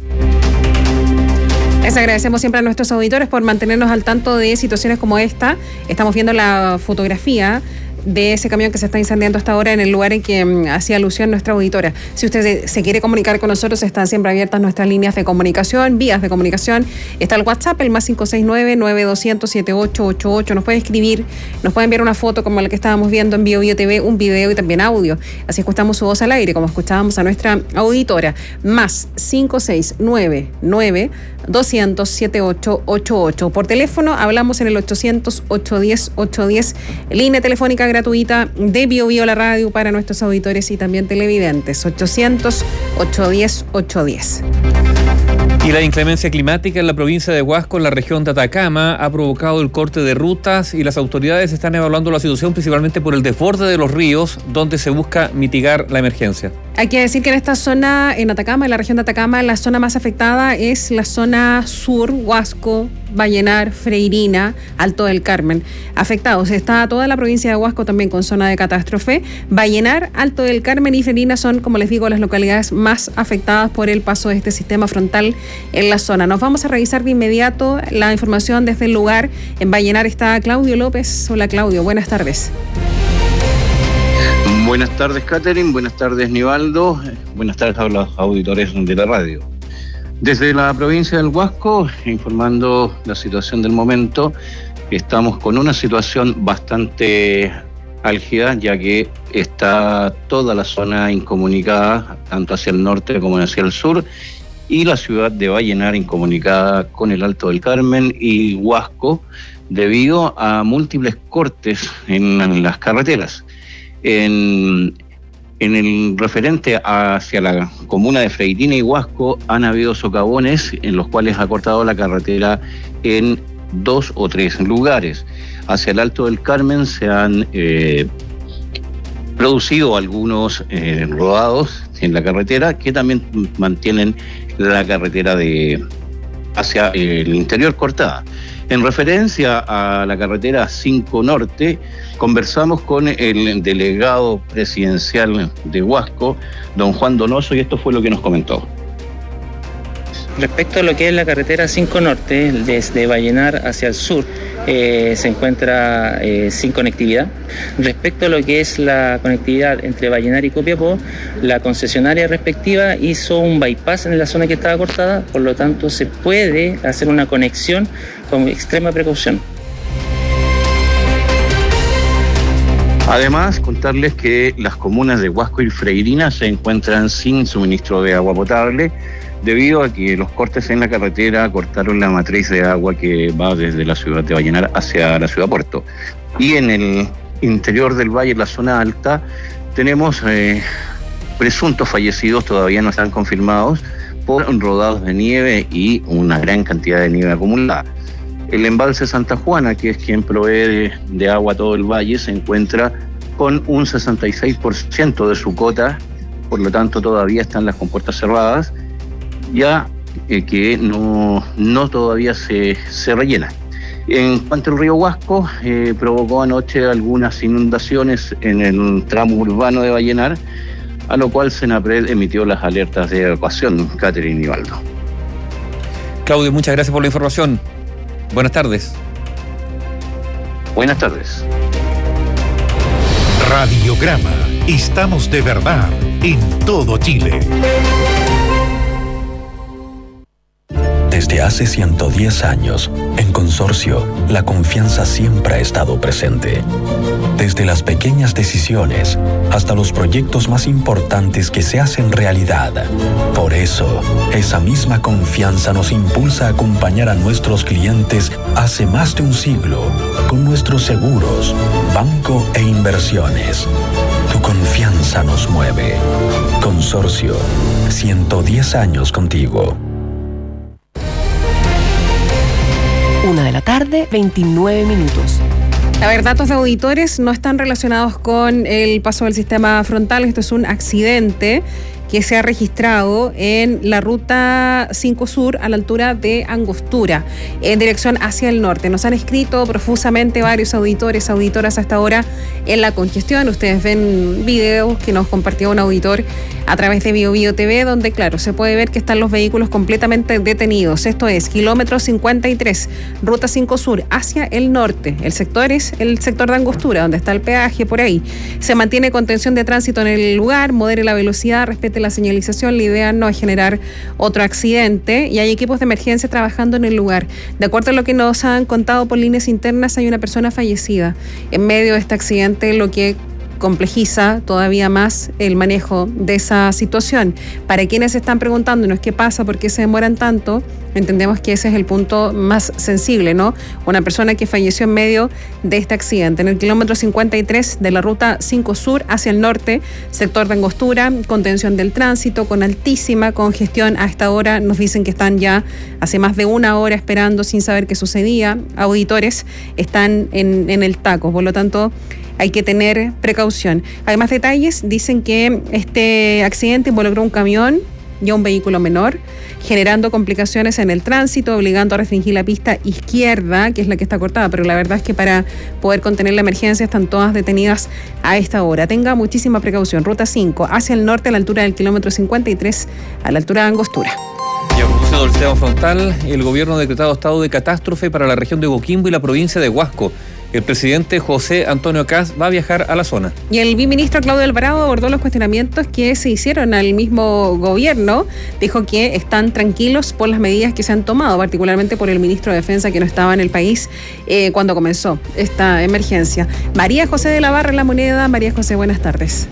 Les agradecemos siempre a nuestros auditores por mantenernos al tanto de situaciones como esta. Estamos viendo la fotografía de ese camión que se está incendiando hasta ahora en el lugar en que um, hacía alusión nuestra auditora. Si usted se, se quiere comunicar con nosotros, están siempre abiertas nuestras líneas de comunicación, vías de comunicación. Está el WhatsApp, el más cinco seis nueve nueve dos cero cero siete ocho ocho ocho. Nos puede escribir, nos puede enviar una foto como la que estábamos viendo en Bio Bio T V, un video y también audio. Así escuchamos su voz al aire, como escuchábamos a nuestra auditora. Más cinco seis nueve nueve dos cero cero siete ocho ocho ocho. Por teléfono hablamos en el ochocientos ocho diez ocho diez, línea telefónica gratuita de Bio Bio la radio para nuestros auditores y también televidentes. ochocientos ocho diez ocho diez. Y la inclemencia climática en la provincia de Huasco, en la región de Atacama, ha provocado el corte de rutas y las autoridades están evaluando la situación principalmente por el desborde de los ríos, donde se busca mitigar la emergencia. Hay que decir que en esta zona, en Atacama, en la región de Atacama, la zona más afectada es la zona sur, Huasco, Vallenar, Freirina, Alto del Carmen. Afectados está toda la provincia de Huasco también con zona de catástrofe. Vallenar, Alto del Carmen y Freirina son, como les digo, las localidades más afectadas por el paso de este sistema frontal en la zona. Nos vamos a revisar de inmediato la información desde el lugar. En Vallenar está Claudio López. Hola Claudio, buenas tardes. Buenas tardes, Catherine. Buenas tardes, Nivaldo. Buenas tardes a los auditores de la radio. Desde la provincia del Huasco, informando la situación del momento, estamos con una situación bastante álgida, ya que está toda la zona incomunicada, tanto hacia el norte como hacia el sur, y la ciudad de Vallenar incomunicada con el Alto del Carmen y Huasco, debido a múltiples cortes en, en las carreteras. En, en el referente hacia la comuna de Freirina y Huasco han habido socavones en los cuales ha cortado la carretera en dos o tres lugares. Hacia el Alto del Carmen se han eh, producido algunos eh, rodados en la carretera que también mantienen la carretera de hacia el interior cortada. En referencia a la carretera cinco Norte, conversamos con el delegado presidencial de Huasco, don Juan Donoso, y esto fue lo que nos comentó. Respecto a lo que es la carretera cinco Norte, desde Vallenar hacia el sur, eh, se encuentra eh, sin conectividad. Respecto a lo que es la conectividad entre Vallenar y Copiapó, la concesionaria respectiva hizo un bypass en la zona que estaba cortada, por lo tanto se puede hacer una conexión con extrema precaución. Además, contarles que las comunas de Huasco y Freirina se encuentran sin suministro de agua potable, debido a que los cortes en la carretera cortaron la matriz de agua que va desde la ciudad de Vallenar hacia la ciudad Puerto. Y en el interior del valle, en la zona alta, tenemos eh, presuntos fallecidos, todavía no están confirmados, por rodados de nieve y una gran cantidad de nieve acumulada. El embalse Santa Juana, que es quien provee de, de agua a todo el valle, se encuentra con un sesenta y seis por ciento de su cota, por lo tanto todavía están las compuertas cerradas, ya eh, que no, no todavía se, se rellena. En cuanto al río Huasco, eh, provocó anoche algunas inundaciones en el tramo urbano de Vallenar, a lo cual Senapred emitió las alertas de evacuación. Catherine Nivaldo. Claudio, muchas gracias por la información. Buenas tardes. Buenas tardes. Radiograma. Estamos de verdad en todo Chile. Desde hace ciento diez años, en Consorcio, la confianza siempre ha estado presente. Desde las pequeñas decisiones hasta los proyectos más importantes que se hacen realidad. Por eso, esa misma confianza nos impulsa a acompañar a nuestros clientes hace más de un siglo con nuestros seguros, banco e inversiones. Tu confianza nos mueve. Consorcio, ciento diez años contigo. Una de la tarde, veintinueve minutos. A ver, datos de auditores no están relacionados con el paso del sistema frontal. Esto es un accidente que se ha registrado en la ruta cinco Sur a la altura de Angostura, en dirección hacia el norte. Nos han escrito profusamente varios auditores, auditoras hasta ahora en la congestión. Ustedes ven videos que nos compartió un auditor a través de Bio Bio T V, donde claro, se puede ver que están los vehículos completamente detenidos. Esto es kilómetro cincuenta y tres, ruta cinco Sur, hacia el norte. El sector es el sector de Angostura, donde está el peaje, por ahí. Se mantiene contención de tránsito en el lugar, modere la velocidad, respete la señalización. La idea no es generar otro accidente y hay equipos de emergencia trabajando en el lugar. De acuerdo a lo que nos han contado por líneas internas, hay una persona fallecida en medio de este accidente, lo que complejiza todavía más el manejo de esa situación. Para quienes están preguntándonos qué pasa, por qué se demoran tanto, entendemos que ese es el punto más sensible, ¿no? Una persona que falleció en medio de este accidente en el kilómetro cincuenta y tres de la ruta cinco Sur hacia el norte, sector de Angostura, contención del tránsito con altísima congestión. A esta hora nos dicen que están ya hace más de una hora esperando sin saber qué sucedía. Auditores están en, en el taco, por lo tanto hay que tener precaución. Hay más detalles, dicen que este accidente involucró un camión y a un vehículo menor, generando complicaciones en el tránsito, obligando a restringir la pista izquierda, que es la que está cortada, pero la verdad es que para poder contener la emergencia están todas detenidas a esta hora. Tenga muchísima precaución. Ruta cinco, hacia el norte a la altura del kilómetro cincuenta y tres, a la altura de Angostura. Y a propósito del sistema frontal, el gobierno ha decretado estado de catástrofe para la región de Coquimbo y la provincia de Huasco. El presidente José Antonio Kast va a viajar a la zona. Y el viceministro Claudio Alvarado abordó los cuestionamientos que se hicieron al mismo gobierno. Dijo que están tranquilos por las medidas que se han tomado, particularmente por el ministro de Defensa que no estaba en el país eh, cuando comenzó esta emergencia. María José de la Barra en La Moneda. María José, buenas tardes.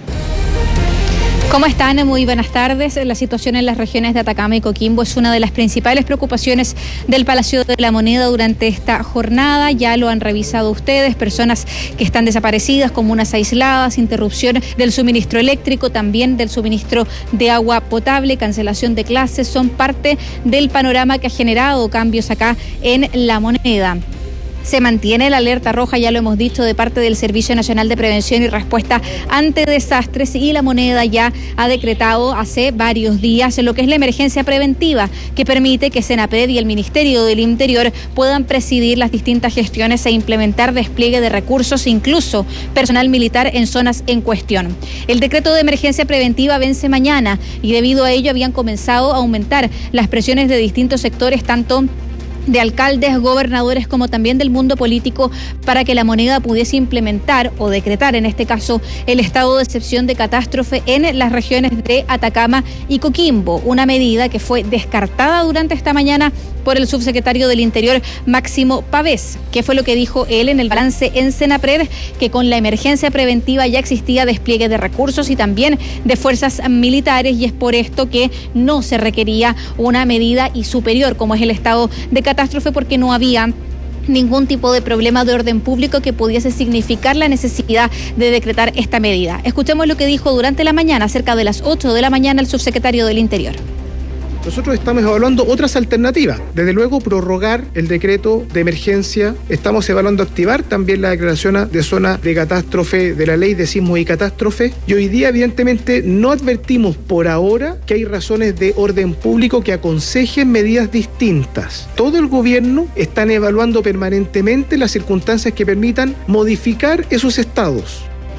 ¿Cómo están? Muy buenas tardes. La situación en las regiones de Atacama y Coquimbo es una de las principales preocupaciones del Palacio de la Moneda durante esta jornada. Ya lo han revisado ustedes, personas que están desaparecidas, comunas aisladas, interrupción del suministro eléctrico, también del suministro de agua potable, cancelación de clases, son parte del panorama que ha generado cambios acá en La Moneda. Se mantiene la alerta roja, ya lo hemos dicho, de parte del Servicio Nacional de Prevención y Respuesta ante Desastres, y La Moneda ya ha decretado hace varios días lo que es la emergencia preventiva, que permite que Senapred y el Ministerio del Interior puedan presidir las distintas gestiones e implementar despliegue de recursos, incluso personal militar en zonas en cuestión. El decreto de emergencia preventiva vence mañana y debido a ello habían comenzado a aumentar las presiones de distintos sectores, tanto de alcaldes, gobernadores, como también del mundo político, para que La Moneda pudiese implementar o decretar, en este caso, el estado de excepción de catástrofe en las regiones de Atacama y Coquimbo, una medida que fue descartada durante esta mañana por el subsecretario del Interior, Máximo Pavés. ¿Qué fue lo que dijo él en el balance en Senapred? Que con la emergencia preventiva ya existía despliegue de recursos y también de fuerzas militares, y es por esto que no se requería una medida y superior como es el estado de catástrofe, porque no había ningún tipo de problema de orden público que pudiese significar la necesidad de decretar esta medida. Escuchemos lo que dijo durante la mañana, cerca de las ocho de la mañana, el subsecretario del Interior. Nosotros estamos evaluando otras alternativas. Desde luego, prorrogar el decreto de emergencia. Estamos evaluando activar también la declaración de zona de catástrofe de la ley de sismos y catástrofe. Y hoy día, evidentemente, no advertimos por ahora que hay razones de orden público que aconsejen medidas distintas. Todo el gobierno está evaluando permanentemente las circunstancias que permitan modificar esos estados.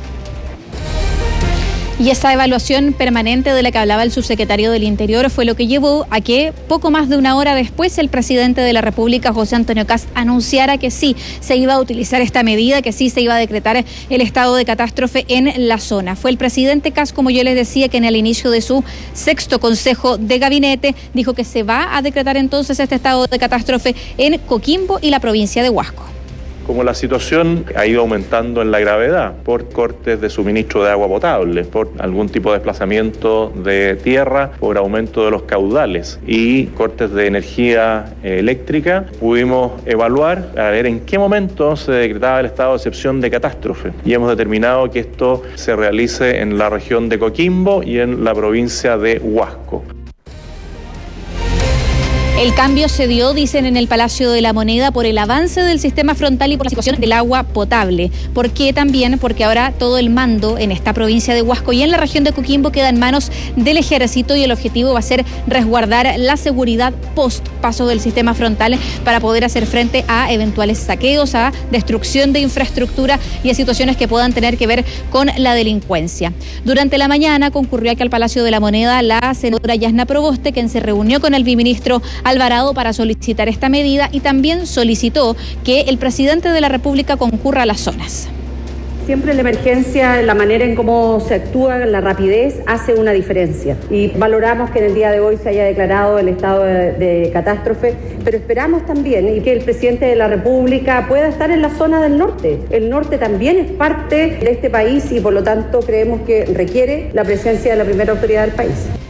Y esa evaluación permanente de la que hablaba el subsecretario del Interior fue lo que llevó a que poco más de una hora después el presidente de la República, José Antonio Kast, anunciara que sí se iba a utilizar esta medida, que sí se iba a decretar el estado de catástrofe en la zona. Fue el presidente Kast, como yo les decía, que en el inicio de su sexto consejo de gabinete dijo que se va a decretar entonces este estado de catástrofe en Coquimbo y la provincia de Huasco. Como la situación ha ido aumentando en la gravedad por cortes de suministro de agua potable, por algún tipo de desplazamiento de tierra, por aumento de los caudales y cortes de energía eléctrica, pudimos evaluar a ver en qué momento se decretaba el estado de excepción de catástrofe, y hemos determinado que esto se realice en la región de Coquimbo y en la provincia de Huasco. El cambio se dio, dicen, en el Palacio de la Moneda por el avance del sistema frontal y por la situación del agua potable. ¿Por qué también? Porque ahora todo el mando en esta provincia de Huasco y en la región de Coquimbo queda en manos del Ejército y el objetivo va a ser resguardar la seguridad post paso del sistema frontal para poder hacer frente a eventuales saqueos, a destrucción de infraestructura y a situaciones que puedan tener que ver con la delincuencia. Durante la mañana concurrió aquí al Palacio de la Moneda la senadora Yasna Proboste, quien se reunió con el viceministro Alvarado para solicitar esta medida y también solicitó que el presidente de la República concurra a las zonas. Siempre en la emergencia, la manera en cómo se actúa, la rapidez, hace una diferencia. Y valoramos que en el día de hoy se haya declarado el estado de, de catástrofe, pero esperamos también y que el presidente de la República pueda estar en la zona del norte. El norte también es parte de este país y por lo tanto creemos que requiere la presencia de la primera autoridad del país.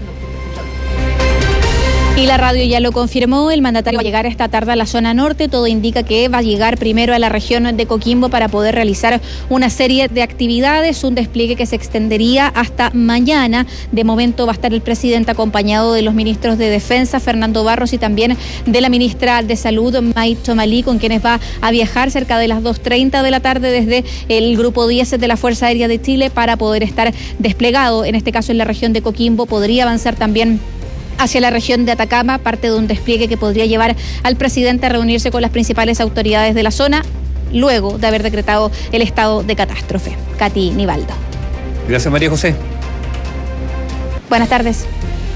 Y la radio ya lo confirmó, el mandatario va a llegar esta tarde a la zona norte, todo indica que va a llegar primero a la región de Coquimbo para poder realizar una serie de actividades, un despliegue que se extendería hasta mañana. De momento va a estar el presidente acompañado de los ministros de Defensa, Fernando Barros, y también de la ministra de Salud, May Tomalí, con quienes va a viajar cerca de las dos treinta de la tarde desde el Grupo diez de la Fuerza Aérea de Chile para poder estar desplegado, en este caso en la región de Coquimbo. Podría avanzar también hacia la región de Atacama, parte de un despliegue que podría llevar al presidente a reunirse con las principales autoridades de la zona, luego de haber decretado el estado de catástrofe. Katy Nivaldo. Gracias, María José. Buenas tardes.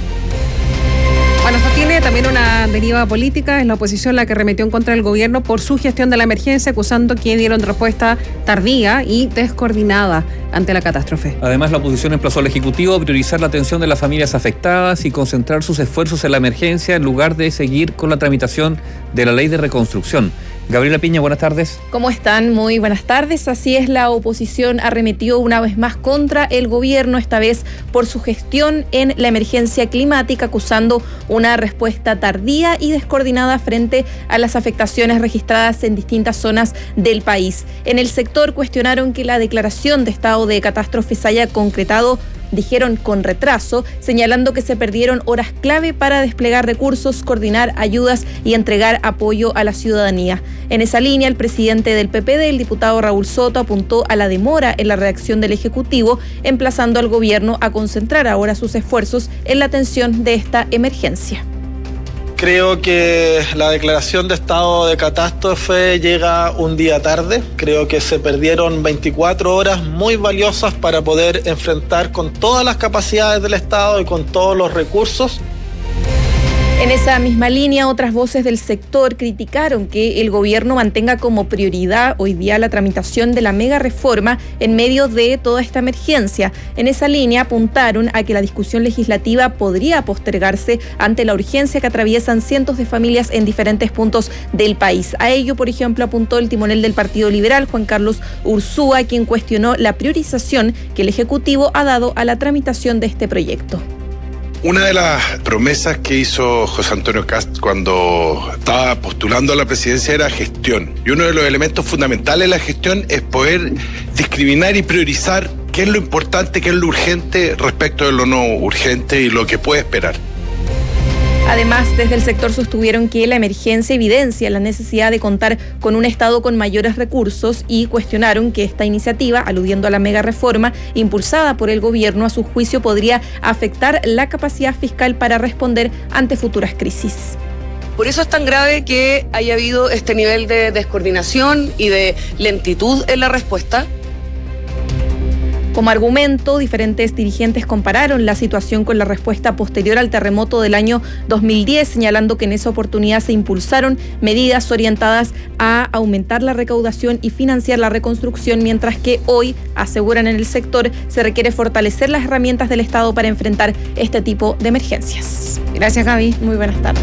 Bueno, esto tiene también una deriva política. Es la oposición la que remetió en contra del gobierno por su gestión de la emergencia, acusando que dieron respuesta tardía y descoordinada ante la catástrofe. Además, la oposición emplazó al Ejecutivo a priorizar la atención de las familias afectadas y concentrar sus esfuerzos en la emergencia en lugar de seguir con la tramitación de la ley de reconstrucción. Gabriela Piña, buenas tardes. ¿Cómo están? Muy buenas tardes. Así es, la oposición arremetió una vez más contra el gobierno, esta vez por su gestión en la emergencia climática, acusando una respuesta tardía y descoordinada frente a las afectaciones registradas en distintas zonas del país. En el sector cuestionaron que la declaración de estado de catástrofe se haya concretado, dijeron, con retraso, señalando que se perdieron horas clave para desplegar recursos, coordinar ayudas y entregar apoyo a la ciudadanía. En esa línea, el presidente del P P D, el diputado Raúl Soto, apuntó a la demora en la reacción del Ejecutivo, emplazando al gobierno a concentrar ahora sus esfuerzos en la atención de esta emergencia. Creo que la declaración de estado de catástrofe llega un día tarde. Creo que se perdieron veinticuatro horas muy valiosas para poder enfrentar con todas las capacidades del Estado y con todos los recursos. En esa misma línea, otras voces del sector criticaron que el gobierno mantenga como prioridad hoy día la tramitación de la mega reforma en medio de toda esta emergencia. En esa línea apuntaron a que la discusión legislativa podría postergarse ante la urgencia que atraviesan cientos de familias en diferentes puntos del país. A ello, por ejemplo, apuntó el timonel del Partido Liberal, Juan Carlos Ursúa, quien cuestionó la priorización que el Ejecutivo ha dado a la tramitación de este proyecto. Una de las promesas que hizo José Antonio Kast cuando estaba postulando a la presidencia era gestión. Y uno de los elementos fundamentales de la gestión es poder discriminar y priorizar qué es lo importante, qué es lo urgente respecto de lo no urgente y lo que puede esperar. Además, desde el sector sostuvieron que la emergencia evidencia la necesidad de contar con un Estado con mayores recursos y cuestionaron que esta iniciativa, aludiendo a la mega reforma impulsada por el gobierno, a su juicio podría afectar la capacidad fiscal para responder ante futuras crisis. Por eso es tan grave que haya habido este nivel de descoordinación y de lentitud en la respuesta. Como argumento, diferentes dirigentes compararon la situación con la respuesta posterior al terremoto del año dos mil diez, señalando que en esa oportunidad se impulsaron medidas orientadas a aumentar la recaudación y financiar la reconstrucción, mientras que hoy, aseguran en el sector, se requiere fortalecer las herramientas del Estado para enfrentar este tipo de emergencias. Gracias, Gaby. Muy buenas tardes.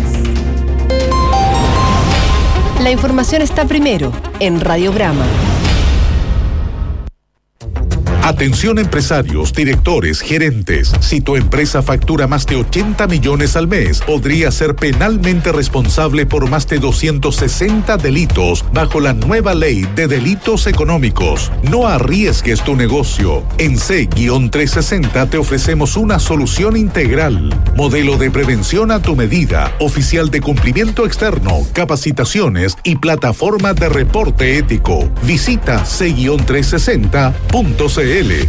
La información está primero en Radiograma. Atención empresarios, directores, gerentes. Si tu empresa factura más de ochenta millones al mes, podría ser penalmente responsable por más de doscientos sesenta delitos bajo la nueva ley de delitos económicos. No arriesgues tu negocio. En C trescientos sesenta te ofrecemos una solución integral. Modelo de prevención a tu medida, oficial de cumplimiento externo, capacitaciones y plataforma de reporte ético. Visita C trescientos sesenta punto c l.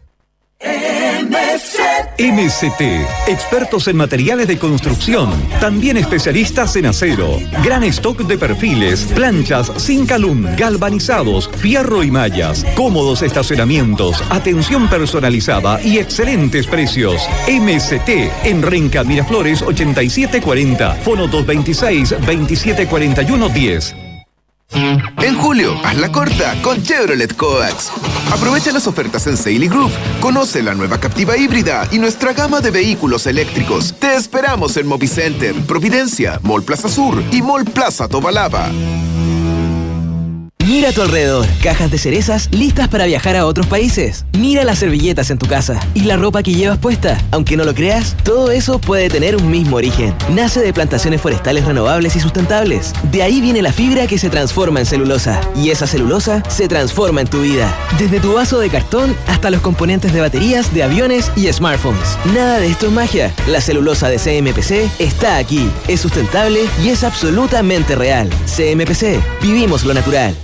M C T, expertos en materiales de construcción, también especialistas en acero, gran stock de perfiles, planchas, Zincalum, galvanizados, fierro y mallas, cómodos estacionamientos, atención personalizada y excelentes precios. M C T en Renca Miraflores ochenta y siete cuarenta, fono dos veintiséis, veintisiete cuarenta y uno diez. En julio, hazla corta con Chevrolet Coax. Aprovecha las ofertas en Sale y Groove. Conoce la nueva Captiva híbrida y nuestra gama de vehículos eléctricos. Te esperamos en Movicenter, Providencia, Mall Plaza Sur y Mall Plaza Tobalaba. Mira a tu alrededor, cajas de cerezas listas para viajar a otros países. Mira las servilletas en tu casa y la ropa que llevas puesta. Aunque no lo creas, todo eso puede tener un mismo origen. Nace de plantaciones forestales renovables y sustentables. De ahí viene la fibra que se transforma en celulosa. Y esa celulosa se transforma en tu vida. Desde tu vaso de cartón hasta los componentes de baterías, de aviones y smartphones. Nada de esto es magia. La celulosa de C M P C está aquí. Es sustentable y es absolutamente real. C M P C. Vivimos lo natural.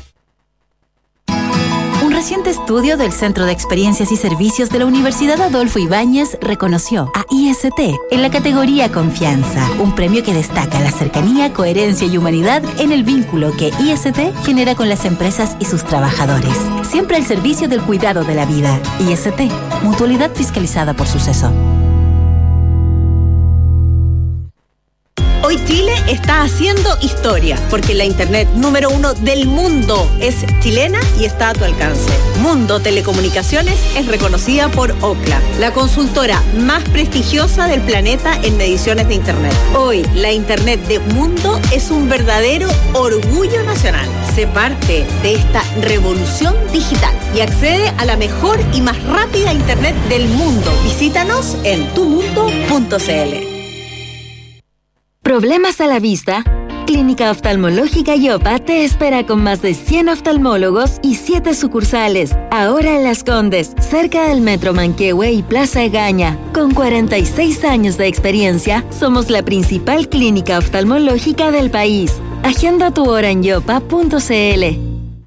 Un reciente estudio del Centro de Experiencias y Servicios de la Universidad Adolfo Ibáñez reconoció a I S T en la categoría Confianza, un premio que destaca la cercanía, coherencia y humanidad en el vínculo que I S T genera con las empresas y sus trabajadores. Siempre al servicio del cuidado de la vida. I S T, mutualidad fiscalizada por Suceso. Hoy Chile está haciendo historia, porque la internet número uno del mundo es chilena y está a tu alcance. Mundo Telecomunicaciones es reconocida por Ookla, la consultora más prestigiosa del planeta en mediciones de internet. Hoy, la internet de Mundo es un verdadero orgullo nacional. Sé parte de esta revolución digital y accede a la mejor y más rápida internet del mundo. Visítanos en tu mundo punto c l. ¿Problemas a la vista? Clínica Oftalmológica Yopa te espera con más de cien oftalmólogos y siete sucursales. Ahora en Las Condes, cerca del Metro Manquehue y Plaza Egaña. Con cuarenta y seis años de experiencia, somos la principal clínica oftalmológica del país. Agenda tu hora en yopa punto c l.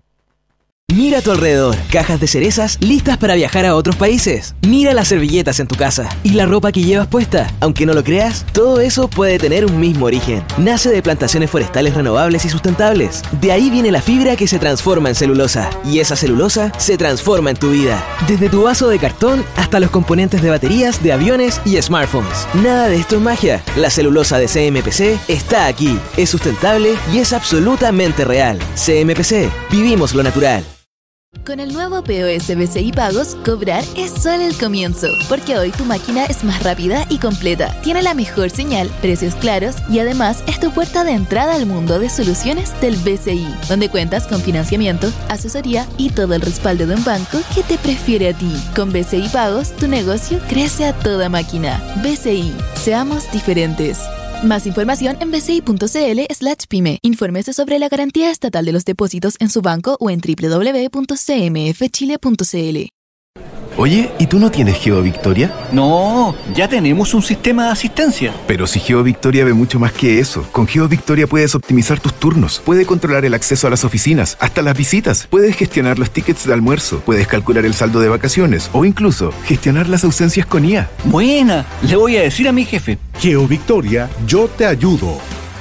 Mira a tu alrededor, cajas de cerezas listas para viajar a otros países. Mira las servilletas en tu casa y la ropa que llevas puesta. Aunque no lo creas, todo eso puede tener un mismo origen. Nace de plantaciones forestales renovables y sustentables. De ahí viene la fibra que se transforma en celulosa. Y esa celulosa se transforma en tu vida. Desde tu vaso de cartón hasta los componentes de baterías, de aviones y smartphones. Nada de esto es magia. La celulosa de C M P C está aquí. Es sustentable y es absolutamente real. C M P C. Vivimos lo natural. Con el nuevo P O S B C I Pagos, cobrar es solo el comienzo, porque hoy tu máquina es más rápida y completa, tiene la mejor señal, precios claros y además es tu puerta de entrada al mundo de soluciones del B C I, donde cuentas con financiamiento, asesoría y todo el respaldo de un banco que te prefiere a ti. Con B C I Pagos, tu negocio crece a toda máquina. B C I, seamos diferentes. Más información en b c i punto c l slash pyme. Infórmese sobre la garantía estatal de los depósitos en su banco o en w w w punto c m f chile punto c l. Oye, ¿y tú no tienes GeoVictoria? No, ya tenemos un sistema de asistencia. Pero si GeoVictoria ve mucho más que eso. Con GeoVictoria puedes optimizar tus turnos, puedes controlar el acceso a las oficinas, hasta las visitas, puedes gestionar los tickets de almuerzo, puedes calcular el saldo de vacaciones o incluso gestionar las ausencias con I A. Buena, le voy a decir a mi jefe. GeoVictoria, yo te ayudo.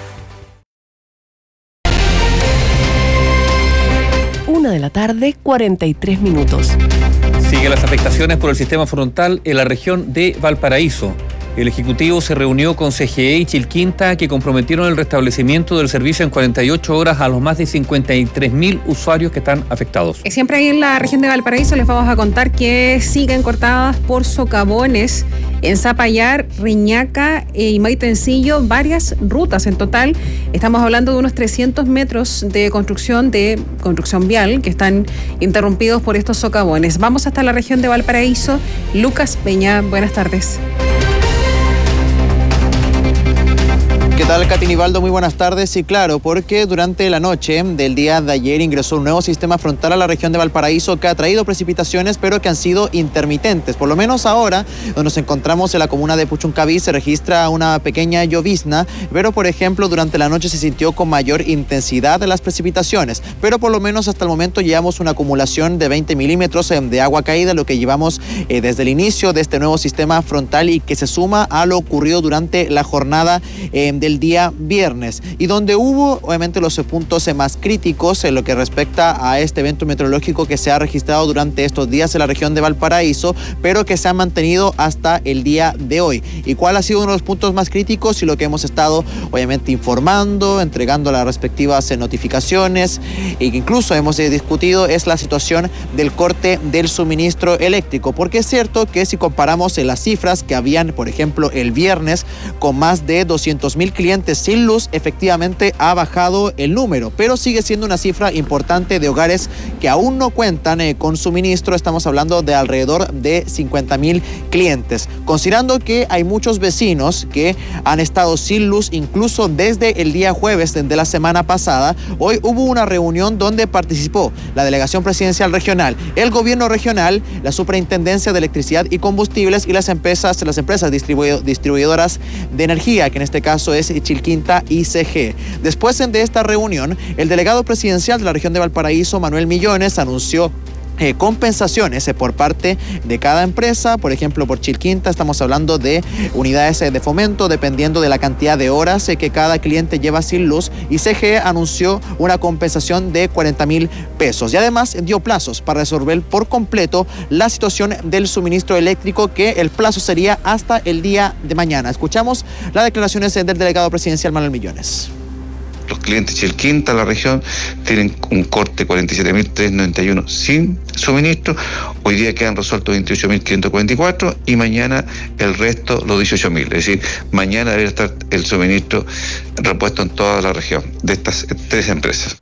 Una de la tarde, cuarenta y tres minutos. Siguen las afectaciones por el sistema frontal en la región de Valparaíso. El Ejecutivo se reunió con C G E y Chilquinta, que comprometieron el restablecimiento del servicio en cuarenta y ocho horas a los más de cincuenta y tres mil usuarios que están afectados. Siempre ahí en la región de Valparaíso les vamos a contar que siguen cortadas por socavones en Zapallar, Reñaca y Maitencillo varias rutas. En total estamos hablando de unos trescientos metros de construcción de construcción vial que están interrumpidos por estos socavones. Vamos hasta la región de Valparaíso. Lucas Peña, buenas tardes. ¿Qué tal, Katy Nivaldo? Muy buenas tardes. Sí, claro, porque durante la noche del día de ayer ingresó un nuevo sistema frontal a la región de Valparaíso que ha traído precipitaciones, pero que han sido intermitentes. Por lo menos ahora, donde nos encontramos en la comuna de Puchuncaví, se registra una pequeña llovizna, pero por ejemplo, durante la noche se sintió con mayor intensidad de las precipitaciones. Pero por lo menos hasta el momento llevamos una acumulación de veinte milímetros de agua caída, lo que llevamos eh, desde el inicio de este nuevo sistema frontal y que se suma a lo ocurrido durante la jornada eh, del día viernes, y donde hubo obviamente los puntos más críticos en lo que respecta a este evento meteorológico que se ha registrado durante estos días en la región de Valparaíso, pero que se ha mantenido hasta el día de hoy. ¿Y cuál ha sido uno de los puntos más críticos? Y lo que hemos estado obviamente informando, entregando las respectivas notificaciones, e incluso hemos discutido, es la situación del corte del suministro eléctrico, porque es cierto que si comparamos las cifras que habían, por ejemplo, el viernes, con más de doscientos mil clientes sin luz, efectivamente ha bajado el número, pero sigue siendo una cifra importante de hogares que aún no cuentan eh, con suministro. Estamos hablando de alrededor de cincuenta mil clientes, considerando que hay muchos vecinos que han estado sin luz incluso desde el día jueves de la semana pasada. Hoy hubo una reunión donde participó la Delegación Presidencial Regional, el Gobierno Regional, la Superintendencia de Electricidad y Combustibles y las empresas, las empresas distribu- distribuidoras de energía, que en este caso es Chilquinta y C G E. Después de esta reunión, el delegado presidencial de la región de Valparaíso, Manuel Millones, anunció Eh, compensaciones eh, por parte de cada empresa. Por ejemplo, por Chilquinta estamos hablando de unidades eh, de fomento dependiendo de la cantidad de horas eh, que cada cliente lleva sin luz, y C G E anunció una compensación de cuarenta mil pesos y además dio plazos para resolver por completo la situación del suministro eléctrico, que el plazo sería hasta el día de mañana. Escuchamos las declaraciones eh, del delegado presidencial Manuel Millones. Los clientes Chilquinta, la región, tienen un corte cuarenta y siete mil trescientos noventa y uno sin suministro. Hoy día quedan resueltos veintiocho mil quinientos cuarenta y cuatro y mañana el resto, los dieciocho mil. Es decir, mañana debería estar el suministro repuesto en toda la región de estas tres empresas.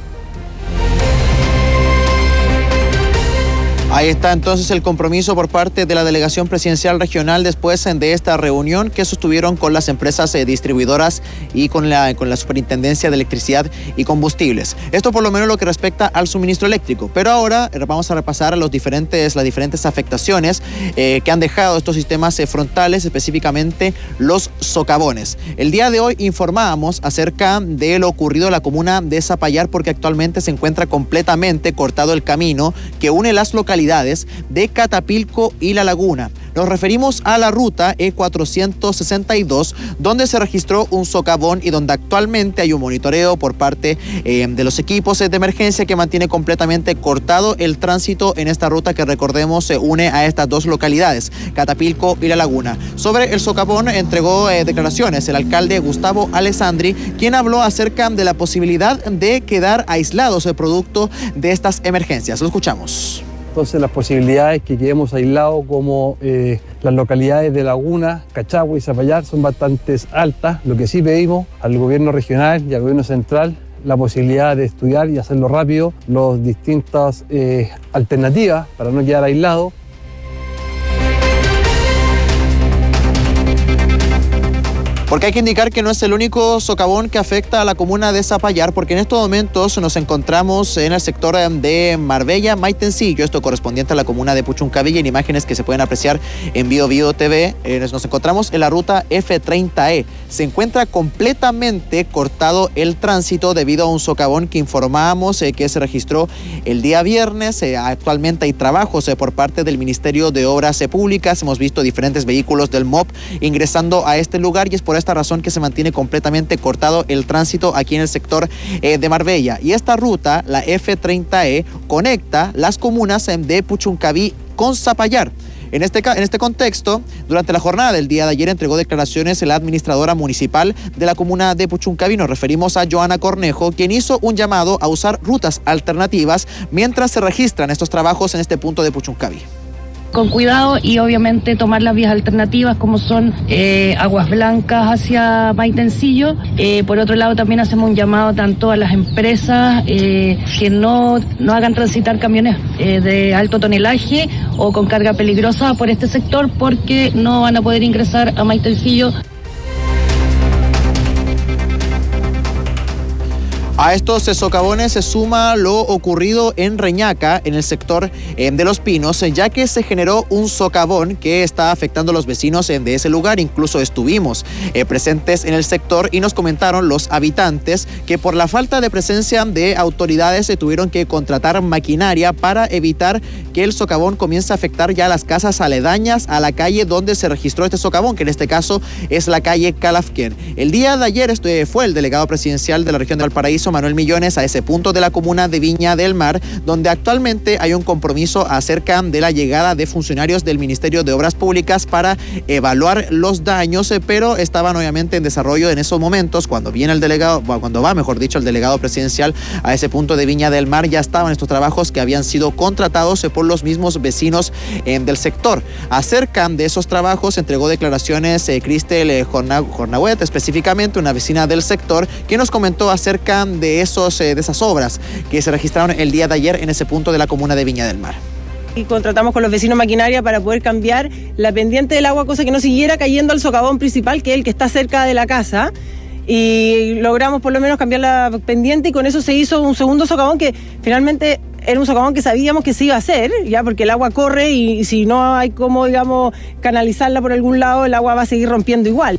Ahí está entonces el compromiso por parte de la Delegación Presidencial Regional después de esta reunión que sostuvieron con las empresas eh, distribuidoras y con la, con la Superintendencia de Electricidad y Combustibles. Esto por lo menos lo que respecta al suministro eléctrico. Pero ahora vamos a repasar los diferentes, las diferentes afectaciones eh, que han dejado estos sistemas eh, frontales, específicamente los socavones. El día de hoy informábamos acerca de lo ocurrido en la comuna de Zapallar, porque actualmente se encuentra completamente cortado el camino que une las localidades de Catapilco y La Laguna. Nos referimos a la ruta E cuatrocientos sesenta y dos, donde se registró un socavón y donde actualmente hay un monitoreo por parte eh, de los equipos de emergencia que mantiene completamente cortado el tránsito en esta ruta que, recordemos, se une a estas dos localidades, Catapilco y La Laguna. Sobre el socavón entregó eh, declaraciones el alcalde Gustavo Alessandri, quien habló acerca de la posibilidad de quedar aislados el producto de estas emergencias. Lo escuchamos. Entonces las posibilidades que quedemos aislados como eh, las localidades de Laguna, Cachagua y Zapallar son bastante altas. Lo que sí pedimos al gobierno regional y al gobierno central la posibilidad de estudiar y hacerlo rápido, las distintas eh, alternativas para no quedar aislados. Porque hay que indicar que no es el único socavón que afecta a la comuna de Zapallar, porque en estos momentos nos encontramos en el sector de Marbella, Maitencillo, esto correspondiente a la comuna de Puchuncaví, en imágenes que se pueden apreciar en Bio Bio T V. Eh, nos encontramos en la ruta F treinta E. Se encuentra completamente cortado el tránsito debido a un socavón que informábamos eh, que se registró el día viernes. Eh, actualmente hay trabajos eh, por parte del Ministerio de Obras eh, Públicas. Hemos visto diferentes vehículos del M O P ingresando a este lugar y es por esta razón que se mantiene completamente cortado el tránsito aquí en el sector eh, de Marbella. Y esta ruta, la F treinta E, conecta las comunas de Puchuncaví con Zapallar. En este, en este contexto, durante la jornada del día de ayer entregó declaraciones la administradora municipal de la comuna de Puchuncaví. Nos referimos a Joana Cornejo, quien hizo un llamado a usar rutas alternativas mientras se registran estos trabajos en este punto de Puchuncaví. Con cuidado y obviamente tomar las vías alternativas como son eh, Aguas Blancas hacia Maitencillo. Eh, por otro lado también hacemos un llamado tanto a las empresas eh, que no, no hagan transitar camiones eh, de alto tonelaje o con carga peligrosa por este sector porque no van a poder ingresar a Maitencillo. A estos socavones se suma lo ocurrido en Reñaca, en el sector eh, de Los Pinos, ya que se generó un socavón que está afectando a los vecinos eh, de ese lugar. Incluso estuvimos eh, presentes en el sector y nos comentaron los habitantes que por la falta de presencia de autoridades se tuvieron que contratar maquinaria para evitar que el socavón comience a afectar ya las casas aledañas a la calle donde se registró este socavón, que en este caso es la calle Calafquén. El día de ayer este fue el delegado presidencial de la región de Valparaíso, Manuel Millones, a ese punto de la comuna de Viña del Mar, donde actualmente hay un compromiso acerca de la llegada de funcionarios del Ministerio de Obras Públicas para evaluar los daños, pero estaban obviamente en desarrollo en esos momentos. Cuando viene el delegado, cuando va, mejor dicho, el delegado presidencial a ese punto de Viña del Mar, ya estaban estos trabajos que habían sido contratados por los mismos vecinos eh, del sector. Acerca de esos trabajos entregó declaraciones eh, Cristel eh, Jornahuet, específicamente una vecina del sector, que nos comentó acerca de De, esos, de esas obras que se registraron el día de ayer en ese punto de la comuna de Viña del Mar. Y contratamos con los vecinos maquinaria para poder cambiar la pendiente del agua, cosa que no siguiera cayendo al socavón principal, que es el que está cerca de la casa. Y logramos por lo menos cambiar la pendiente y con eso se hizo un segundo socavón que finalmente era un socavón que sabíamos que se iba a hacer, ya porque el agua corre y, y si no hay cómo, digamos, canalizarla por algún lado, el agua va a seguir rompiendo igual.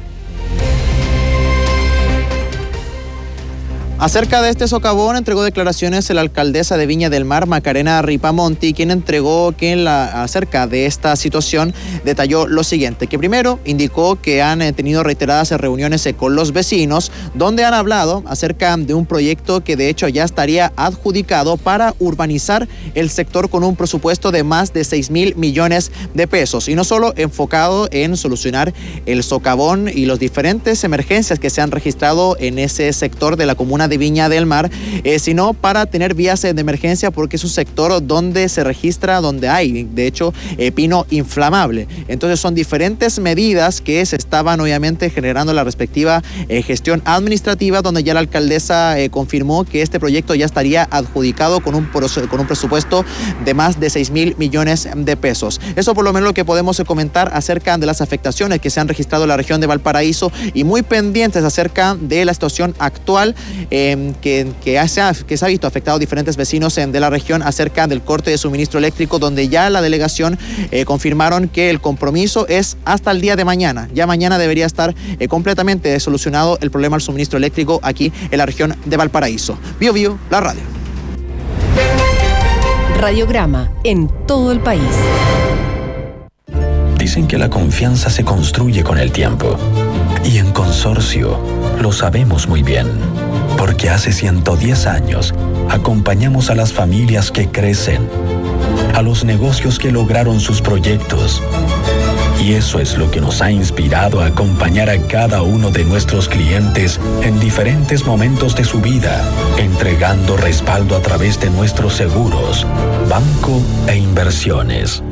Acerca de este socavón entregó declaraciones la alcaldesa de Viña del Mar, Macarena Ripamonti, quien entregó que en la, acerca de esta situación detalló lo siguiente, que primero indicó que han tenido reiteradas reuniones con los vecinos, donde han hablado acerca de un proyecto que de hecho ya estaría adjudicado para urbanizar el sector con un presupuesto de más de seis mil millones de pesos, y no solo enfocado en solucionar el socavón y las diferentes emergencias que se han registrado en ese sector de la comuna de Viña del Mar, eh, sino para tener vías de emergencia, porque es un sector donde se registra, donde hay de hecho eh, pino inflamable. Entonces son diferentes medidas que se estaban obviamente generando la respectiva eh, gestión administrativa, donde ya la alcaldesa eh, confirmó que este proyecto ya estaría adjudicado con un, con un presupuesto de más de seis mil millones de pesos. Eso por lo menos lo que podemos comentar acerca de las afectaciones que se han registrado en la región de Valparaíso, y muy pendientes acerca de la situación actual eh, que, que, se ha, que se ha visto afectado a diferentes vecinos en, de la región acerca del corte de suministro eléctrico, donde ya la delegación eh, confirmaron que el compromiso es hasta el día de mañana. Ya mañana debería estar eh, completamente solucionado el problema del suministro eléctrico aquí en la región de Valparaíso. Bio Bio, la radio. Radiograma en todo el país. Dicen que la confianza se construye con el tiempo. Y en Consorcio lo sabemos muy bien. Porque hace ciento diez años acompañamos a las familias que crecen, a los negocios que lograron sus proyectos. Y eso es lo que nos ha inspirado a acompañar a cada uno de nuestros clientes en diferentes momentos de su vida, entregando respaldo a través de nuestros seguros, banco e inversiones.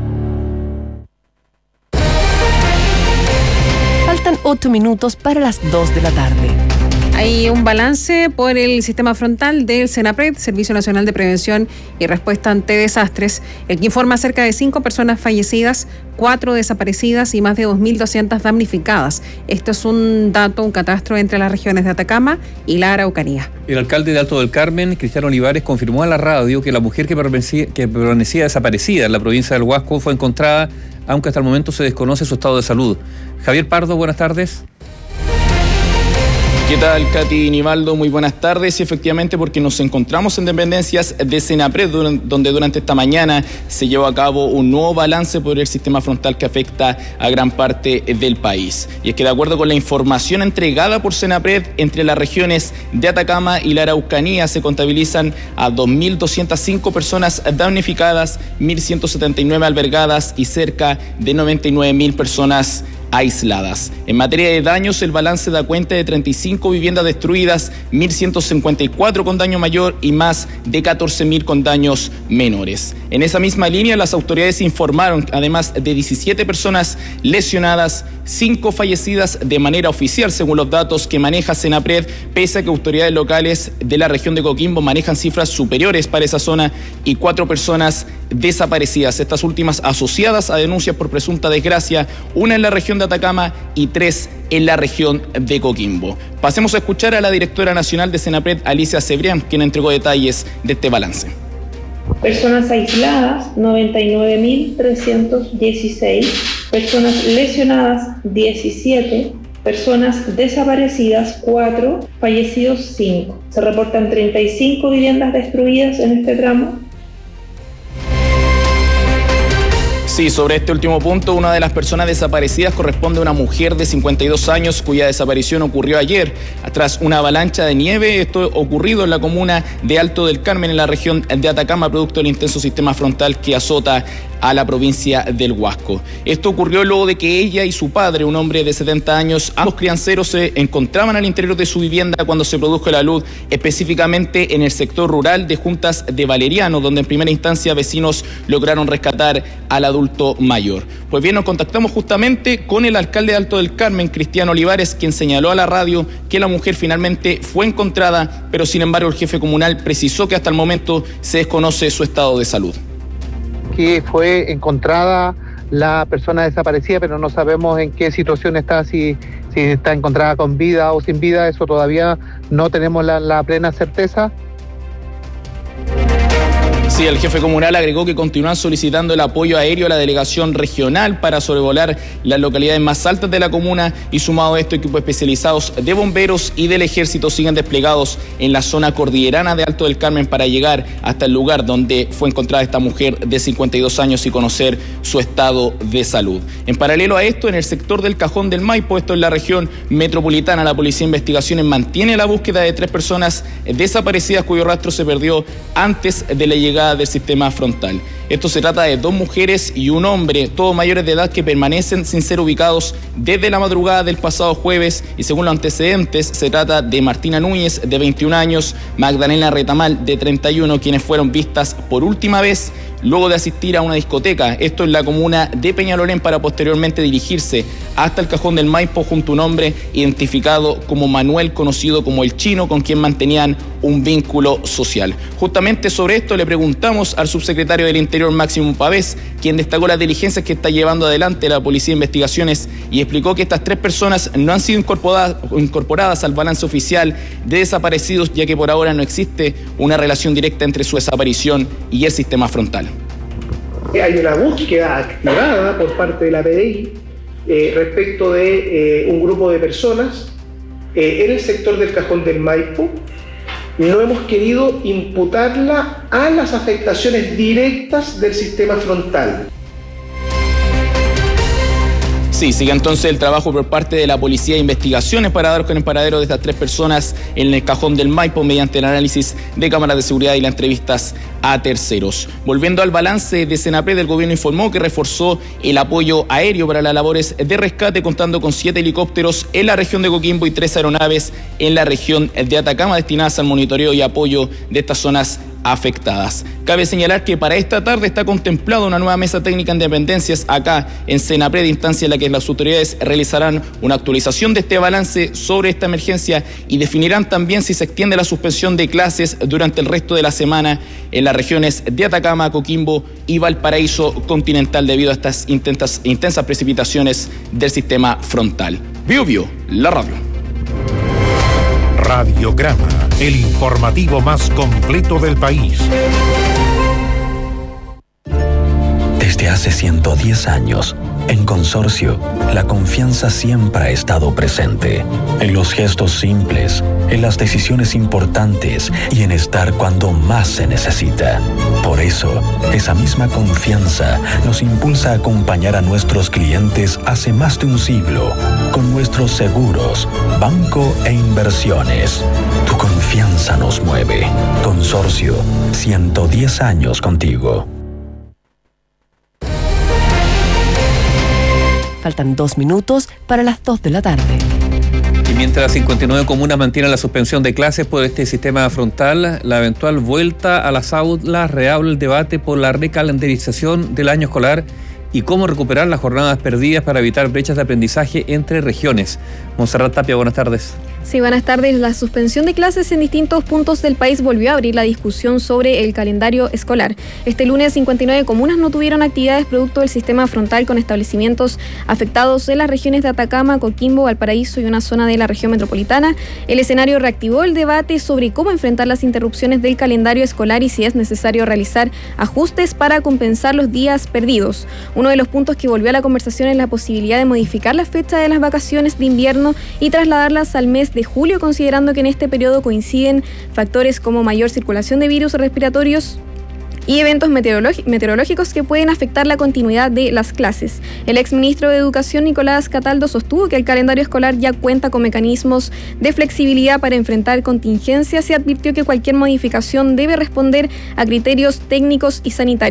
Faltan ocho minutos para las dos de la tarde. Hay un balance por el sistema frontal del SENAPRED, Servicio Nacional de Prevención y Respuesta ante Desastres, el que informa cerca de cinco personas fallecidas, cuatro desaparecidas y más de dos mil doscientas damnificadas. Esto es un dato, un catastro entre las regiones de Atacama y la Araucanía. El alcalde de Alto del Carmen, Cristiano Olivares, confirmó a la radio que la mujer que permanecía, que permanecía desaparecida en la provincia del Huasco fue encontrada, aunque hasta el momento se desconoce su estado de salud. Javier Pardo, buenas tardes. ¿Qué tal, Katy Nivaldo? Muy buenas tardes. Y efectivamente, porque nos encontramos en dependencias de Senapred, donde durante esta mañana se llevó a cabo un nuevo balance por el sistema frontal que afecta a gran parte del país. Y es que de acuerdo con la información entregada por Senapred, entre las regiones de Atacama y la Araucanía se contabilizan a dos mil doscientas cinco personas damnificadas, mil ciento setenta y nueve albergadas y cerca de noventa y nueve mil personas aisladas. En materia de daños, el balance da cuenta de treinta y cinco viviendas destruidas, mil ciento cincuenta y cuatro con daño mayor y más de catorce mil con daños menores. En esa misma línea, las autoridades informaron, además de diecisiete personas lesionadas, cinco fallecidas de manera oficial, según los datos que maneja Senapred, pese a que autoridades locales de la región de Coquimbo manejan cifras superiores para esa zona, y cuatro personas desaparecidas, estas últimas asociadas a denuncias por presunta desgracia, una en la región de Atacama y tres en la región de Coquimbo. Pasemos a escuchar a la directora nacional de Senapred, Alicia Cebrián, quien entregó detalles de este balance. Personas aisladas, noventa y nueve mil trescientos dieciséis, personas lesionadas, diecisiete, personas desaparecidas, cuatro, fallecidos, cinco. Se reportan treinta y cinco viviendas destruidas en este tramo. Sí, sobre este último punto, una de las personas desaparecidas corresponde a una mujer de cincuenta y dos años cuya desaparición ocurrió ayer tras una avalancha de nieve. Esto ocurrido en la comuna de Alto del Carmen, en la región de Atacama, producto del intenso sistema frontal que azota a la provincia del Huasco. Esto ocurrió luego de que ella y su padre, un hombre de setenta años, ambos crianceros, se encontraban al interior de su vivienda cuando se produjo la luz, específicamente en el sector rural de Juntas de Valeriano, donde en primera instancia vecinos lograron rescatar al adulto mayor. Pues bien, nos contactamos justamente con el alcalde de Alto del Carmen, Cristiano Olivares, quien señaló a la radio que la mujer finalmente fue encontrada, pero sin embargo el jefe comunal precisó que hasta el momento se desconoce su estado de salud. Que fue encontrada la persona desaparecida, pero no sabemos en qué situación está, si, si está encontrada con vida o sin vida, eso todavía no tenemos la, la plena certeza. Sí, el jefe comunal agregó que continúan solicitando el apoyo aéreo a la delegación regional para sobrevolar las localidades más altas de la comuna, y sumado a esto, equipos especializados de bomberos y del ejército siguen desplegados en la zona cordillerana de Alto del Carmen para llegar hasta el lugar donde fue encontrada esta mujer de cincuenta y dos años y conocer su estado de salud. En paralelo a esto, en el sector del Cajón del Maipo, esto en la región metropolitana, la Policía de Investigaciones mantiene la búsqueda de tres personas desaparecidas cuyo rastro se perdió antes de la llegada del sistema frontal. Esto se trata de dos mujeres y un hombre, todos mayores de edad, que permanecen sin ser ubicados desde la madrugada del pasado jueves, y según los antecedentes se trata de Martina Núñez, de veintiún años, Magdalena Retamal, de treinta y uno, quienes fueron vistas por última vez luego de asistir a una discoteca, esto en la comuna de Peñalolén, para posteriormente dirigirse hasta el Cajón del Maipo junto a un hombre identificado como Manuel, conocido como el Chino, con quien mantenían un vínculo social. Justamente sobre esto le preguntamos al subsecretario del Interior, Máximo Pavés, quien destacó las diligencias que está llevando adelante la Policía de Investigaciones y explicó que estas tres personas no han sido incorporadas, incorporadas al balance oficial de desaparecidos, ya que por ahora no existe una relación directa entre su desaparición y el sistema frontal. Hay una búsqueda activada por parte de la P D I eh, respecto de eh, un grupo de personas eh, en el sector del Cajón del Maipo. No hemos querido imputarla a las afectaciones directas del sistema frontal. Sí, sigue entonces el trabajo por parte de la Policía de Investigaciones para dar con el paradero de estas tres personas en el Cajón del Maipo mediante el análisis de cámaras de seguridad y las entrevistas a terceros. Volviendo al balance de Senapred, el gobierno informó que reforzó el apoyo aéreo para las labores de rescate, contando con siete helicópteros en la región de Coquimbo y tres aeronaves en la región de Atacama destinadas al monitoreo y apoyo de estas zonas afectadas. Cabe señalar que para esta tarde está contemplada una nueva mesa técnica en dependencias acá en Senapred, instancia en la que las autoridades realizarán una actualización de este balance sobre esta emergencia y definirán también si se extiende la suspensión de clases durante el resto de la semana en las regiones de Atacama, Coquimbo y Valparaíso continental debido a estas intensas, intensas precipitaciones del sistema frontal. Bio Bio, la radio. Radiograma, el informativo más completo del país. Desde hace ciento diez años, en Consorcio, la confianza siempre ha estado presente. En los gestos simples, en las decisiones importantes y en estar cuando más se necesita. Por eso, esa misma confianza nos impulsa a acompañar a nuestros clientes hace más de un siglo con nuestros seguros, banco e inversiones. Tu confianza nos mueve. Consorcio, ciento diez años contigo. Faltan dos minutos para las dos de la tarde. Y mientras cincuenta y nueve comunas mantienen la suspensión de clases por este sistema frontal, la eventual vuelta a las aulas reabre el debate por la recalendarización del año escolar y cómo recuperar las jornadas perdidas para evitar brechas de aprendizaje entre regiones. Monserrat Tapia, buenas tardes. Sí, buenas tardes. La suspensión de clases en distintos puntos del país volvió a abrir la discusión sobre el calendario escolar. Este lunes, cincuenta y nueve comunas no tuvieron actividades producto del sistema frontal, con establecimientos afectados en las regiones de Atacama, Coquimbo, Valparaíso y una zona de la región metropolitana. El escenario reactivó el debate sobre cómo enfrentar las interrupciones del calendario escolar y si es necesario realizar ajustes para compensar los días perdidos. Uno de los puntos que volvió a la conversación es la posibilidad de modificar la fecha de las vacaciones de invierno y trasladarlas al mes de julio, considerando que en este periodo coinciden factores como mayor circulación de virus respiratorios y eventos meteorológicos que pueden afectar la continuidad de las clases. El exministro de Educación, Nicolás Cataldo, sostuvo que el calendario escolar ya cuenta con mecanismos de flexibilidad para enfrentar contingencias y advirtió que cualquier modificación debe responder a criterios técnicos y sanitarios.